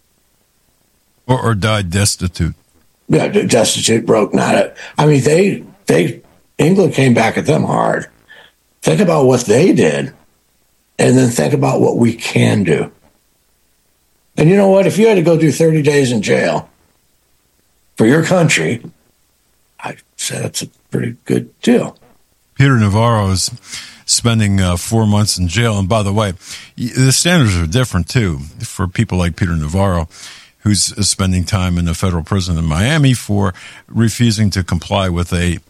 Or died destitute. Yeah, destitute, broke, not it. I mean, England came back at them hard. Think about what they did, and then think about what we can do. And you know what? If you had to go do 30 days in jail for your country, I said that's a pretty good deal. Peter Navarro is spending 4 months in jail. And by the way, the standards are different, too, for people like Peter Navarro, who's spending time in a federal prison in Miami for refusing to comply with a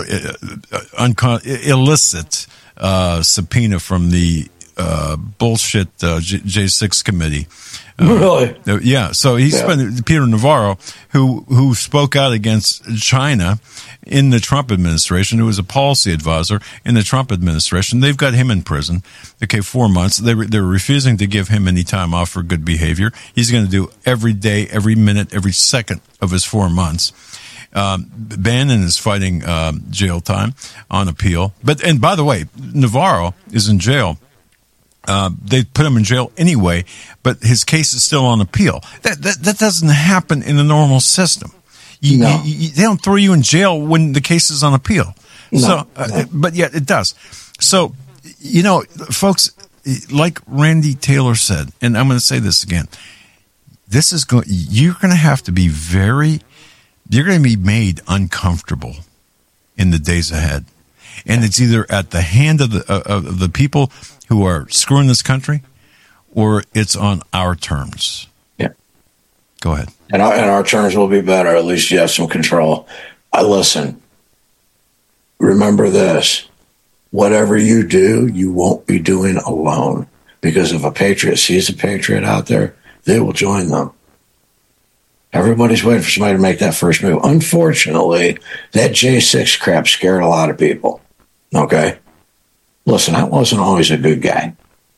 illicit subpoena from the bullshit J6 committee. Really? Yeah. So he's spent Peter Navarro, who spoke out against China in the Trump administration, who was a policy advisor in the Trump administration. They've got him in prison. Okay, 4 months. They're refusing to give him any time off for good behavior. He's going to do every day, every minute, every second of his 4 months. Bannon is fighting jail time on appeal. And by the way, Navarro is in jail. They put him in jail anyway, but his case is still on appeal. That doesn't happen in the normal system. They don't throw you in jail when the case is on appeal. No. But yet it does. So, folks, like Randy Taylor said, and I'm going to say this again, you're going to have to be you're going to be made uncomfortable in the days ahead. And it's either at the hand of the people who are screwing this country, or it's on our terms. Yeah. Go ahead. And our terms will be better. At least you have some control. Listen, remember this. Whatever you do, you won't be doing alone. Because if a patriot sees a patriot out there, they will join them. Everybody's waiting for somebody to make that first move. Unfortunately, that J6 crap scared a lot of people. Okay? Listen, I wasn't always a good guy.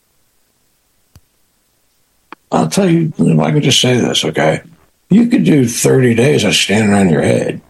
I'll tell you, if I can just say this, okay? You could do 30 days of standing on your head.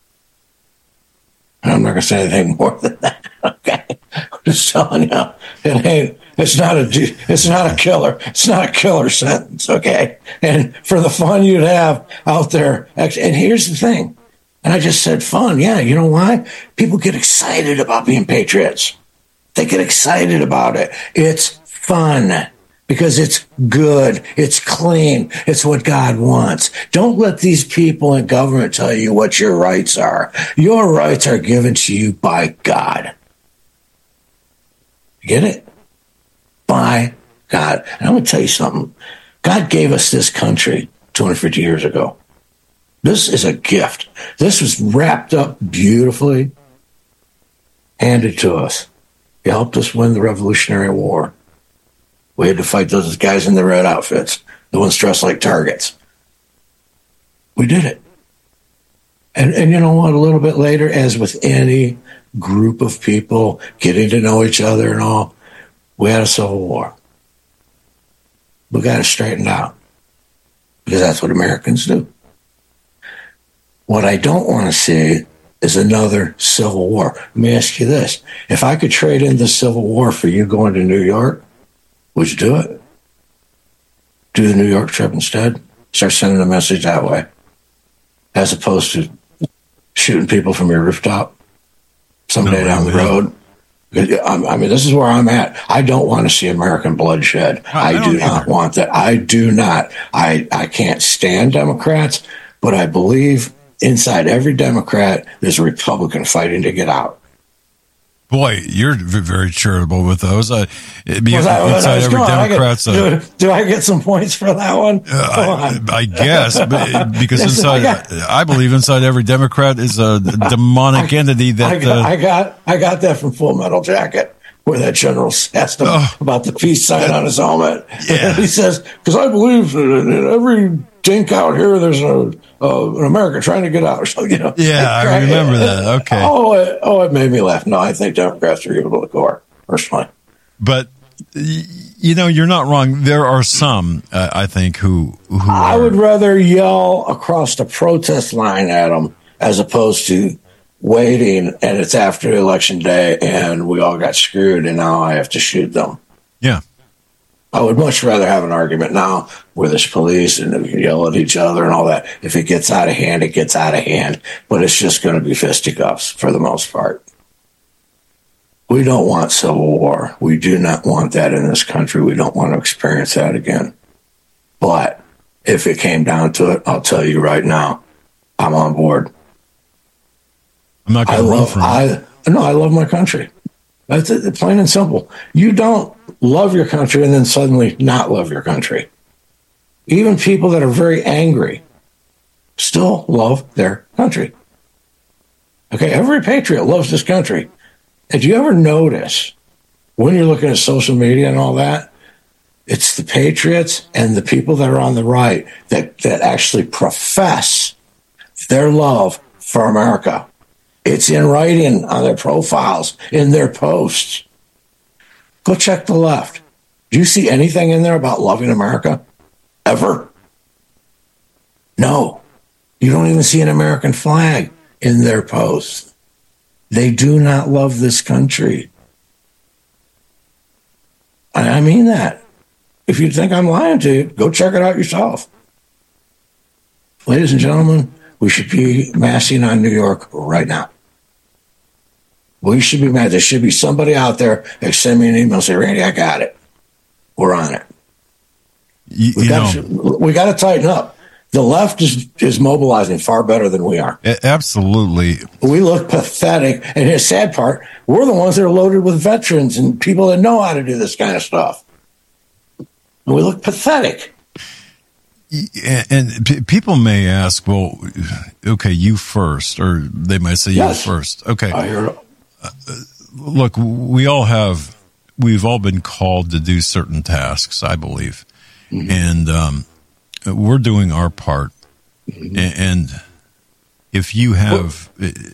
I'm not going to say anything more than that, okay? I'm just telling you, it's not a killer. It's not a killer sentence, okay? And for the fun you'd have out there, and here's the thing, and I just said fun. Yeah, you know why? People get excited about being patriots. They get excited about it. It's fun because it's good. It's clean. It's what God wants. Don't let these people in government tell you what your rights are. Your rights are given to you by God. Get it? By God. And I'm going to tell you something. God gave us this country 250 years ago. This is a gift. This was wrapped up beautifully, handed to us. He helped us win the Revolutionary War. We had to fight those guys in the red outfits, the ones dressed like targets. We did it. And you know what? A little bit later, as with any group of people getting to know each other and all, we had a civil war. We got it straightened out because that's what Americans do. What I don't want to see is another civil war. Let me ask you this. If I could trade in the Civil War for you going to New York, would you do it? Do the New York trip instead? Start sending a message that way, as opposed to shooting people from your rooftop someday down the road. I mean, this is where I'm at. I don't want to see American bloodshed. I do not want that. I do not. I can't stand Democrats, but I believe inside every Democrat, there's a Republican fighting to get out. Boy, you're very charitable with those. Inside every Democrat's... Do I get some points for that one? I guess, because I believe inside every Democrat is a demonic entity that... I got that from Full Metal Jacket, where that general asked him about the peace sign on his helmet. Yeah. And he says, because I believe that in every dink out here, there's an American trying to get out. So, you know, I remember that. Okay. It made me laugh. No, I think Democrats are evil to the core, personally. But, you know, you're not wrong. There are some, I think, who I would rather yell across the protest line at them as opposed to waiting and it's after election day and we all got screwed and now I have to shoot them. Yeah. I would much rather have an argument now where there's police and we can yell at each other and all that. If it gets out of hand, it gets out of hand. But it's just going to be fisticuffs for the most part. We don't want civil war. We do not want that in this country. We don't want to experience that again. But if it came down to it, I'll tell you right now, I'm on board. I'm not going to run from it. I love my country. That's it, plain and simple. You don't love your country and then suddenly not love your country. Even people that are very angry still love their country. Okay, every patriot loves this country. And do you ever notice when you're looking at social media and all that, it's the patriots and the people that are on the right that actually profess their love for America. It's in writing on their profiles, in their posts. Go check the left. Do you see anything in there about loving America? Ever? No. You don't even see an American flag in their posts. They do not love this country. I mean that. If you think I'm lying to you, go check it out yourself. Ladies and gentlemen, we should be massing on New York right now. We should be mad. There should be somebody out there that send me an email and say, Randy, I got it. We're on it. We got to tighten up. The left is mobilizing far better than we are. Absolutely. We look pathetic. And the sad part, we're the ones that are loaded with veterans and people that know how to do this kind of stuff. And we look pathetic. And people may ask, well, okay, you first, or they might say you first. Okay. I hear it. Look, we've all been called to do certain tasks, I believe. Mm-hmm. And we're doing our part. Mm-hmm. And if you have,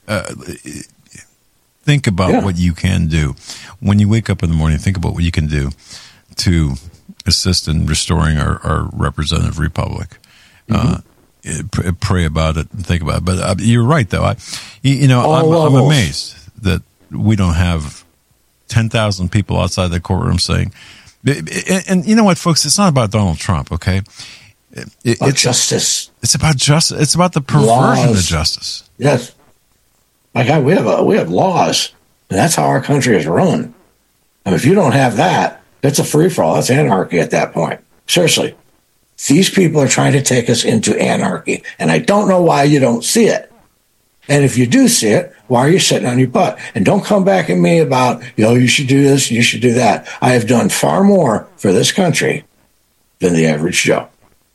think about what you can do. When you wake up in the morning, think about what you can do to assist in restoring our representative republic. Mm-hmm. Pray about it and think about it. But you're right, though. I'm amazed that we don't have 10,000 people outside the courtroom saying, and you know what, folks, it's not about Donald Trump, okay? It's justice. It's about justice. It's about the perversion of justice. Yes. My God, we have laws, and that's how our country is run. And if you don't have that, it's a free-for-all. That's anarchy at that point. Seriously. These people are trying to take us into anarchy, and I don't know why you don't see it. And if you do see it, why are you sitting on your butt? And don't come back at me about, you should do this, you should do that. I have done far more for this country than the average Joe.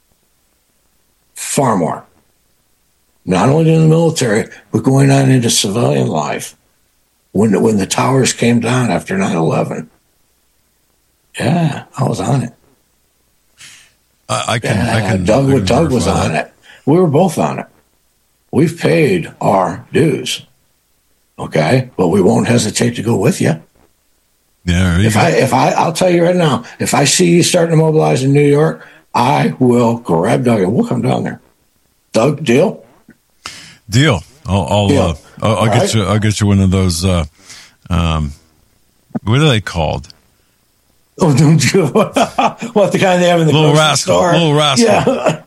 Far more. Not only in the military, but going on into civilian life. When the towers came down after 9/11. Yeah, I was on it. Doug was on it. We were both on it. We've paid our dues. Okay? But we won't hesitate to go with you. Yeah. I'll tell you right now, if I see you starting to mobilize in New York, I will grab Doug and we'll come down there. Doug, deal? Deal. I'll get you. I'll get you one of those. What are they called? Oh, don't you? What, the kind they have in the Little Rascal? store? Little Rascal. Yeah.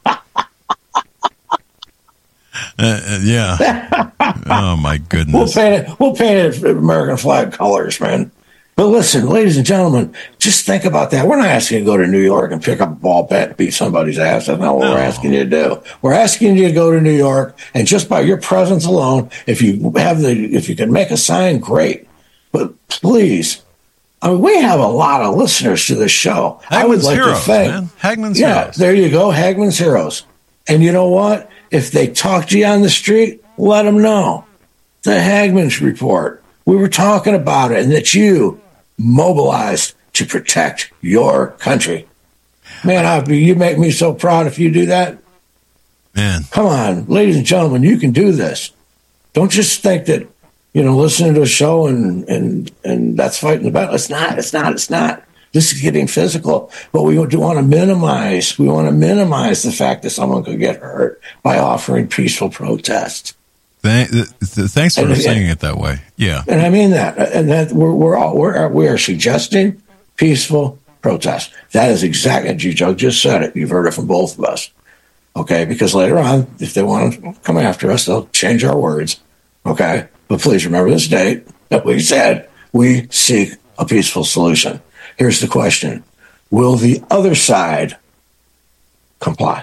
Yeah. Oh my goodness. We'll paint it American flag colors, man. But listen, ladies and gentlemen, just think about that. We're not asking you to go to New York and pick up a ball bat and beat somebody's ass. That's not what we're asking you to do. We're asking you to go to New York, and just by your presence alone, if you can make a sign, great. But please, I mean, we have a lot of listeners to this show. Hagman's I would like Heroes, to thank, man. Hagman's yeah, Heroes. There you go, Hagman's Heroes. And you know what? If they talk to you on the street, let them know. The Hagman's Report. We were talking about it, and that you mobilized to protect your country. Man, you make me so proud if you do that. Man. Come on, ladies and gentlemen, you can do this. Don't just think that, listening to a show and that's fighting the battle. It's not. This is getting physical, but we do want to minimize the fact that someone could get hurt by offering peaceful protest. Thanks for saying it that way. Yeah, and I mean that. And that we are suggesting peaceful protest. That is exactly, Joe just said it. You've heard it from both of us. Okay, because later on, if they want to come after us, they'll change our words. Okay, but please remember this date that we said we seek a peaceful solution. Here's the question: will the other side comply?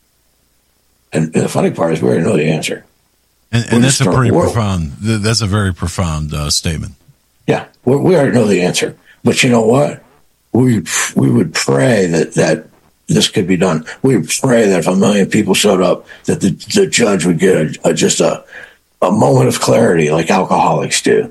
And the funny part is we already know the answer. And that's a pretty profound. That's a very profound statement. Yeah, we already know the answer. But you know what? We would pray that this could be done. We would pray that if 1 million people showed up, that the judge would get just a moment of clarity, like alcoholics do.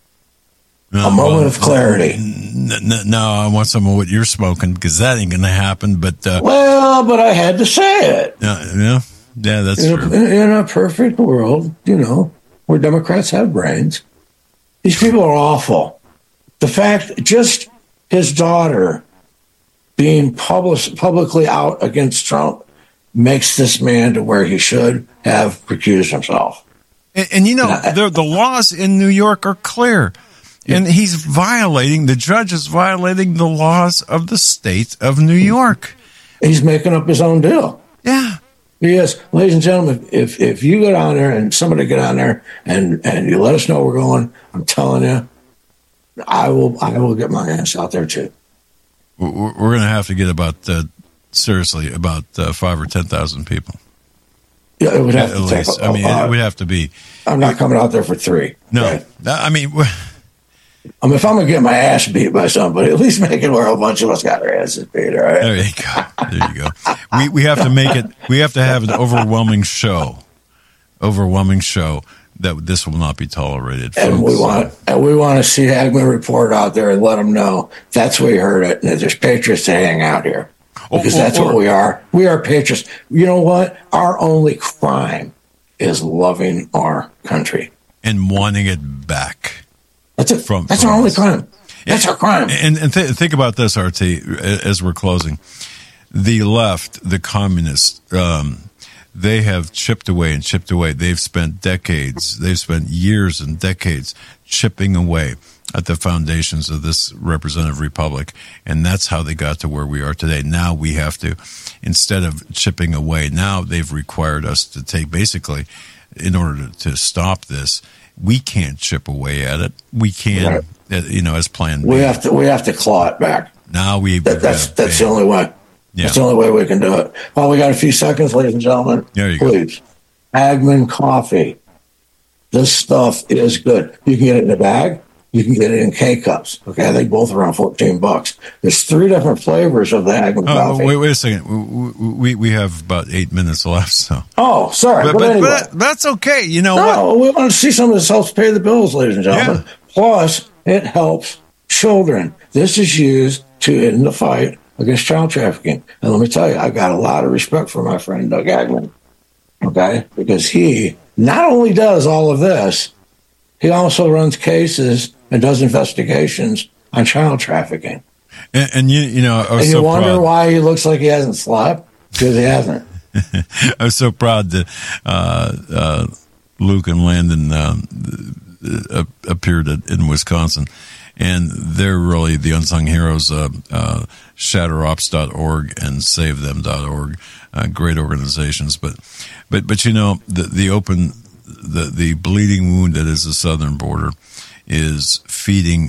A moment of clarity. No, I want some of what you're smoking, because that ain't going to happen. But but I had to say it. Yeah, that's true. In a perfect world, where Democrats have brains, these people are awful. The fact, just his daughter being publicly out against Trump makes this man to where he should have recused himself. And the laws in New York are clear. And the judge is violating the laws of the state of New York. He's making up his own deal. Yeah. Yes, ladies and gentlemen, if you get on there and somebody get on there and you let us know we're going, I'm telling you, I will get my ass out there too. We're going to have to get about 5,000 or 10,000 people. Yeah, it would have at to least. take. It would have to be. I'm not coming out there for 3. No, okay? If I'm going to get my ass beat by somebody, at least make it where a bunch of us got our asses beat, all right? There you go. We have to make it, we have to have an overwhelming show that this will not be tolerated. And we want to see Hagman Report out there and let them know that's where you heard it, and that there's patriots that hang out here. Because that's what we are. We are patriots. You know what? Our only crime is loving our country. And wanting it back. That's it. That's our only crime. That's our crime. And think about this, RT, as we're closing. The left, the communists, they have chipped away. They've spent years and decades chipping away at the foundations of this representative republic. And that's how they got to where we are today. Now we have to, instead of chipping away, now they've required us to take, basically, in order to stop this, we can't chip away at it. We can, as planned. We have to claw it back. Now that's the only way. Yeah. That's the only way we can do it. Well, we got a few seconds, ladies and gentlemen. There you Please. Hagman Coffee. This stuff is good. You can get it in a bag. You can get it in K-cups. Okay, I think both around $14. There's 3 different flavors of the Hagman coffee. Wait a second. We have about 8 minutes left. So. Oh, sorry. But anyway. But that's okay. You know what? We want to see some of this helps pay the bills, ladies and gentlemen. Yeah. Plus, it helps children. This is used to end the fight against child trafficking. And let me tell you, I've got a lot of respect for my friend Doug Hagman. Okay? Because he not only does all of this, he also runs cases and does investigations on child trafficking. And you know, I was and you so wonder proud. why he looks like he hasn't slept? Because he hasn't. I was so proud that Luke and Landon appeared in Wisconsin, and they're really the unsung heroes. Shatterops.org and SaveThem.org, great organizations. But you know, the bleeding wound that is the southern border is feeding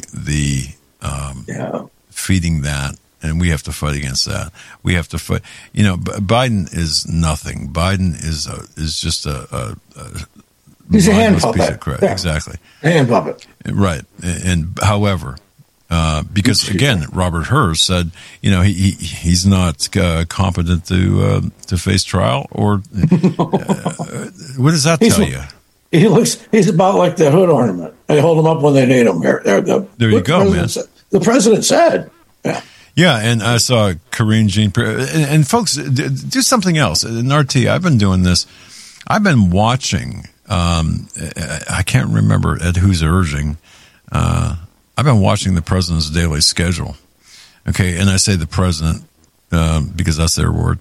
feeding that, and we have to fight against that. We have to fight. You know, Biden is nothing. Biden is just a he's a hand puppet. Piece of crap. Yeah. Exactly, hand puppet. Right. And however, because again, Robert Hur said, you know, he's not competent to face trial, or what does that tell you? He's about like the hood ornament. They hold him up when they need him. There you go, man. The president said. Yeah. Yeah, and I saw Karine Jean-Pierre. And folks, do something else. In RT, I've been doing this. I've been watching, I can't remember at whose urging, I've been watching the president's daily schedule. Okay, and I say the president because that's their word.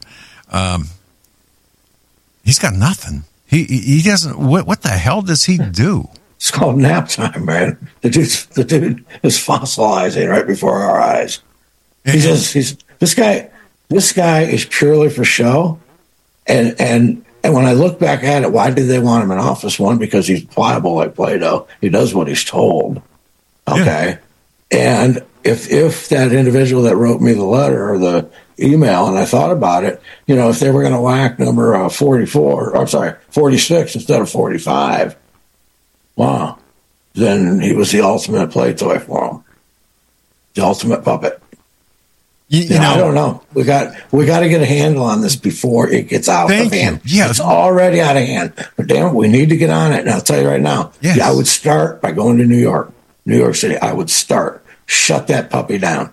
He's got nothing. He doesn't. What the hell does he do? It's called nap time, man. The dude is fossilizing right before our eyes. This guy is purely for show. And when I look back at it, why did they want him in office? One, because he's pliable like Play-Doh. He does what he's told. Okay. Yeah. And if that individual that wrote me the letter or the email, and I thought about it, you know, if they were going to whack number 46 instead of 45, wow, then he was the ultimate play toy for him. The ultimate puppet. You know, I don't know. We got to get a handle on this before it gets out of hand. Yeah, it's already out of hand. But damn it, we need to get on it. And I'll tell you right now, yes. I would start by going to New York City. I would shut that puppy down.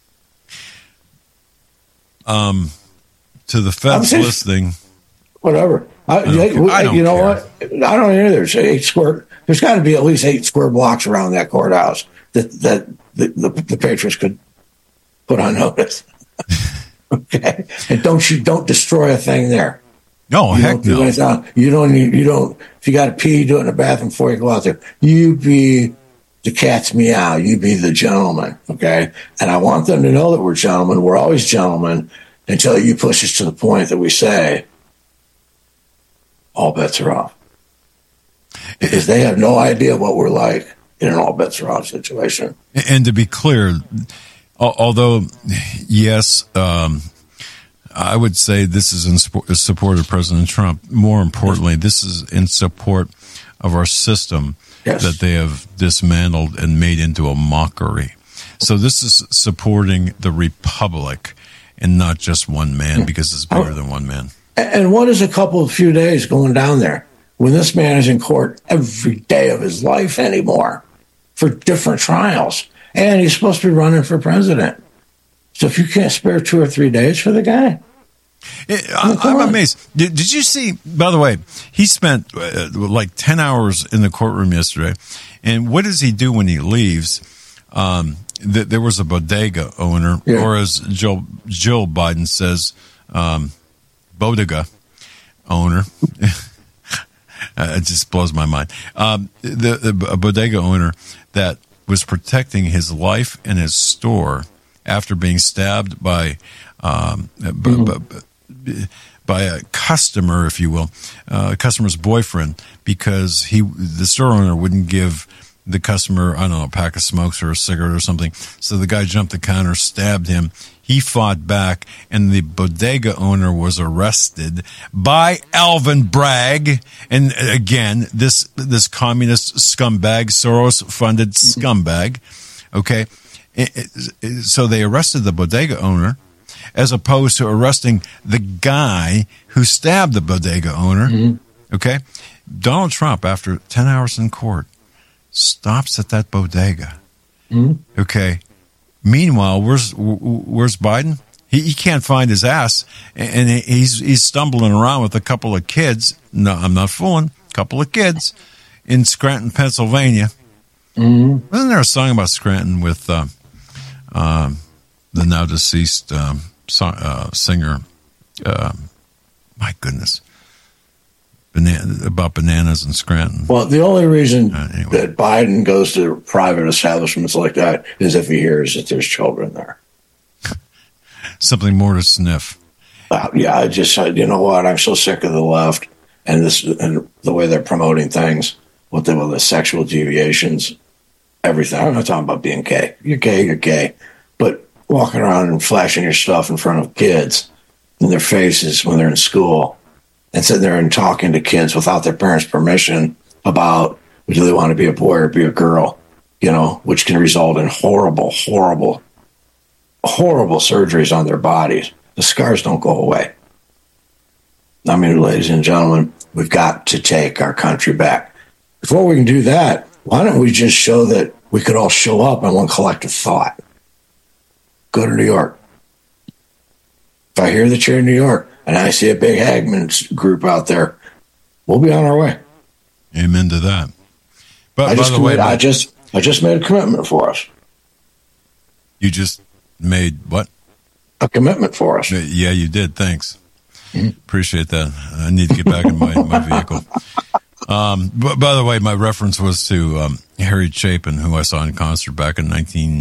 To the feds listening, whatever. I don't know what? I don't either. There's got to be at least 8 square blocks around that courthouse that the patriots could put on notice. Okay, and don't destroy a thing there. No, heck no. You don't. If you got to pee, do it in the bathroom before you go out there. You be the cat's meow. You be the gentleman. Okay, and I want them to know that we're gentlemen. We're always gentlemen until you push us to the point that we say all bets are off, because they have no idea what we're like in an all bets are off situation. And to be clear, although yes, I would say this is in support of President Trump. More importantly, this is in support of our system that they have dismantled and made into a mockery. So this is supporting the republic and not just one man, because it's bigger than one man. And what is a few days going down there when this man is in court every day of his life anymore for different trials? And he's supposed to be running for president. So if you can't spare 2 or 3 days for the guy. I'm amazed. Did you see, by the way, he spent like 10 hours in the courtroom yesterday. And what does he do when he leaves? There was a bodega owner, or as Jill Biden says, bodega owner. It just blows my mind. A bodega owner that was protecting his life and his store after being stabbed by a customer, if you will, a customer's boyfriend, because the store owner wouldn't give the customer, I don't know, a pack of smokes or a cigarette or something. So the guy jumped the counter, stabbed him. He fought back, and the bodega owner was arrested by Alvin Bragg. And again, this communist scumbag, Soros-funded scumbag. Okay, so they arrested the bodega owner, as opposed to arresting the guy who stabbed the bodega owner. Mm-hmm. Okay, Donald Trump, after 10 hours in court, stops at that bodega. Mm-hmm. Okay. Meanwhile, where's Biden? He can't find his ass, and he's stumbling around with a couple of kids. No, I'm not fooling. A couple of kids in Scranton, Pennsylvania. Mm-hmm. Wasn't there a song about Scranton with the now deceased singer? My goodness. About bananas in Scranton. Well, the only reason that Biden goes to private establishments like that is if he hears that there's children there. Something more to sniff. Yeah, I just said, you know what? I'm so sick of the left and the way they're promoting things with the sexual deviations, everything. I'm not talking about being gay. You're gay. But walking around and flashing your stuff in front of kids in their faces when they're in school, and sitting there and talking to kids without their parents' permission about do they want to be a boy or be a girl, which can result in horrible, horrible, horrible surgeries on their bodies. The scars don't go away. I mean, ladies and gentlemen, we've got to take our country back. Before we can do that, why don't we just show that we could all show up in one collective thought? Go to New York. If I hear that you're in New York, and I see a big Hagmann group out there, we'll be on our way. Amen to that. But I just made a commitment for us. You just made what? A commitment for us. Yeah, you did. Thanks. Mm-hmm. Appreciate that. I need to get back in my vehicle. But by the way, my reference was to Harry Chapin, who I saw in concert back in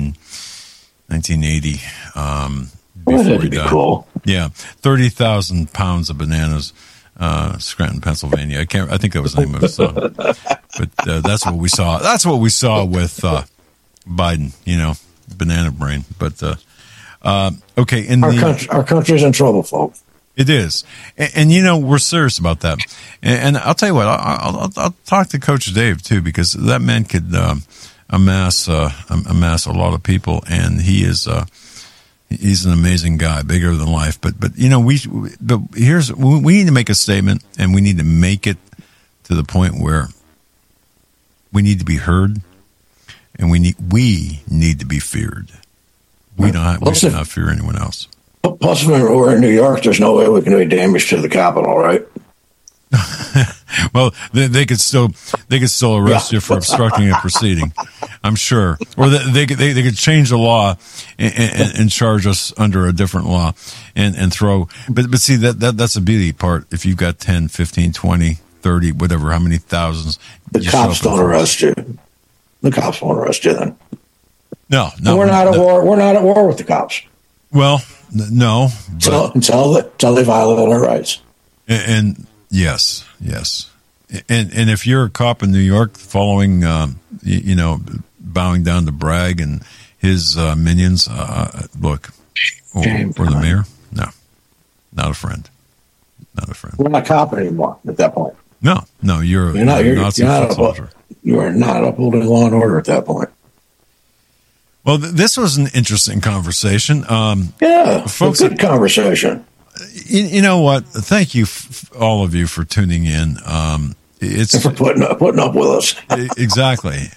1980. That'd be cool. Yeah, 30,000 pounds of bananas, Scranton, Pennsylvania. I think that was the name of the song. But that's what we saw. That's what we saw with Biden. Banana brain. But okay, our country's in trouble, folks. It is, and we're serious about that. And I'll tell you what, I'll talk to Coach Dave too, because that man could amass a lot of people, and he's an amazing guy, bigger than life. But we need to make a statement, and we need to make it to the point where we need to be heard, and we need to be feared. We should not fear anyone else. Plus, remember, we're in New York. There's no way we can do damage to the Capitol, right? Well, they could still arrest you for obstructing a proceeding, I'm sure. Or they could change the law and charge us under a different law and throw. But see, that's the beauty part. If you've got 10, 15, 20, 30, whatever, how many thousands. The cops don't arrest you. The cops won't arrest you then. No. We're not at war. We're not at war with the cops. Well, no. Until they violate our rights. And yes. And if you're a cop in New York following, bowing down to Bragg and his minions, look, or the mayor, no, not a friend. Not a friend. We're not cop anymore at that point. No, you're not a soldier. You are not upholding law and order at that point. Well, this was an interesting conversation. Folks, a good conversation. You know what? Thank you, all of you, for tuning in. It's for putting up with us. Exactly.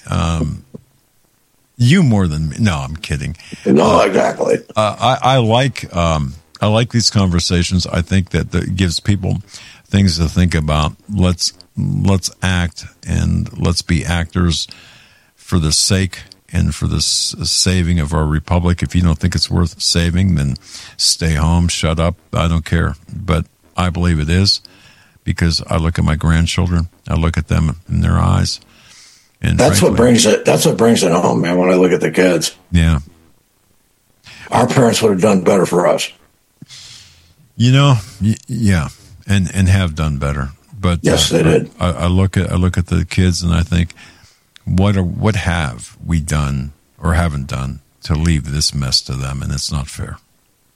You more than me. No, I'm kidding. No, exactly. I like these conversations. I think that gives people things to think about. Let's act, and let's be actors for the sake and for the saving of our republic. If you don't think it's worth saving, then stay home, shut up. I don't care. But I believe it is, because I look at my grandchildren. I look at them in their eyes. And that's what brings it home, man, when I look at the kids. Yeah. Our parents would have done better for us. Yeah. And have done better. But yes, they did. I look at the kids and I think, what have we done or haven't done to leave this mess to them? And it's not fair.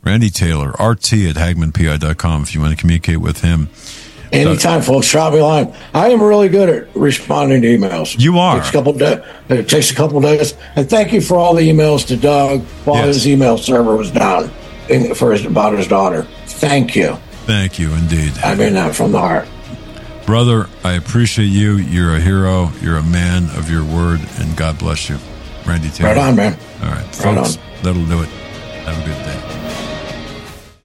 Randy Taylor, RT at HagmanPI.com if you want to communicate with him. Anytime, folks, drop me a line. I am really good at responding to emails. You are. It takes a couple days. And thank you for all the emails to Doug while his email server was down about his daughter. Thank you. Thank you, indeed. I mean that from the heart. Brother, I appreciate you. You're a hero. You're a man of your word, and God bless you. Randy Taylor. Right on, man. All right, folks, that'll do it. Have a good day.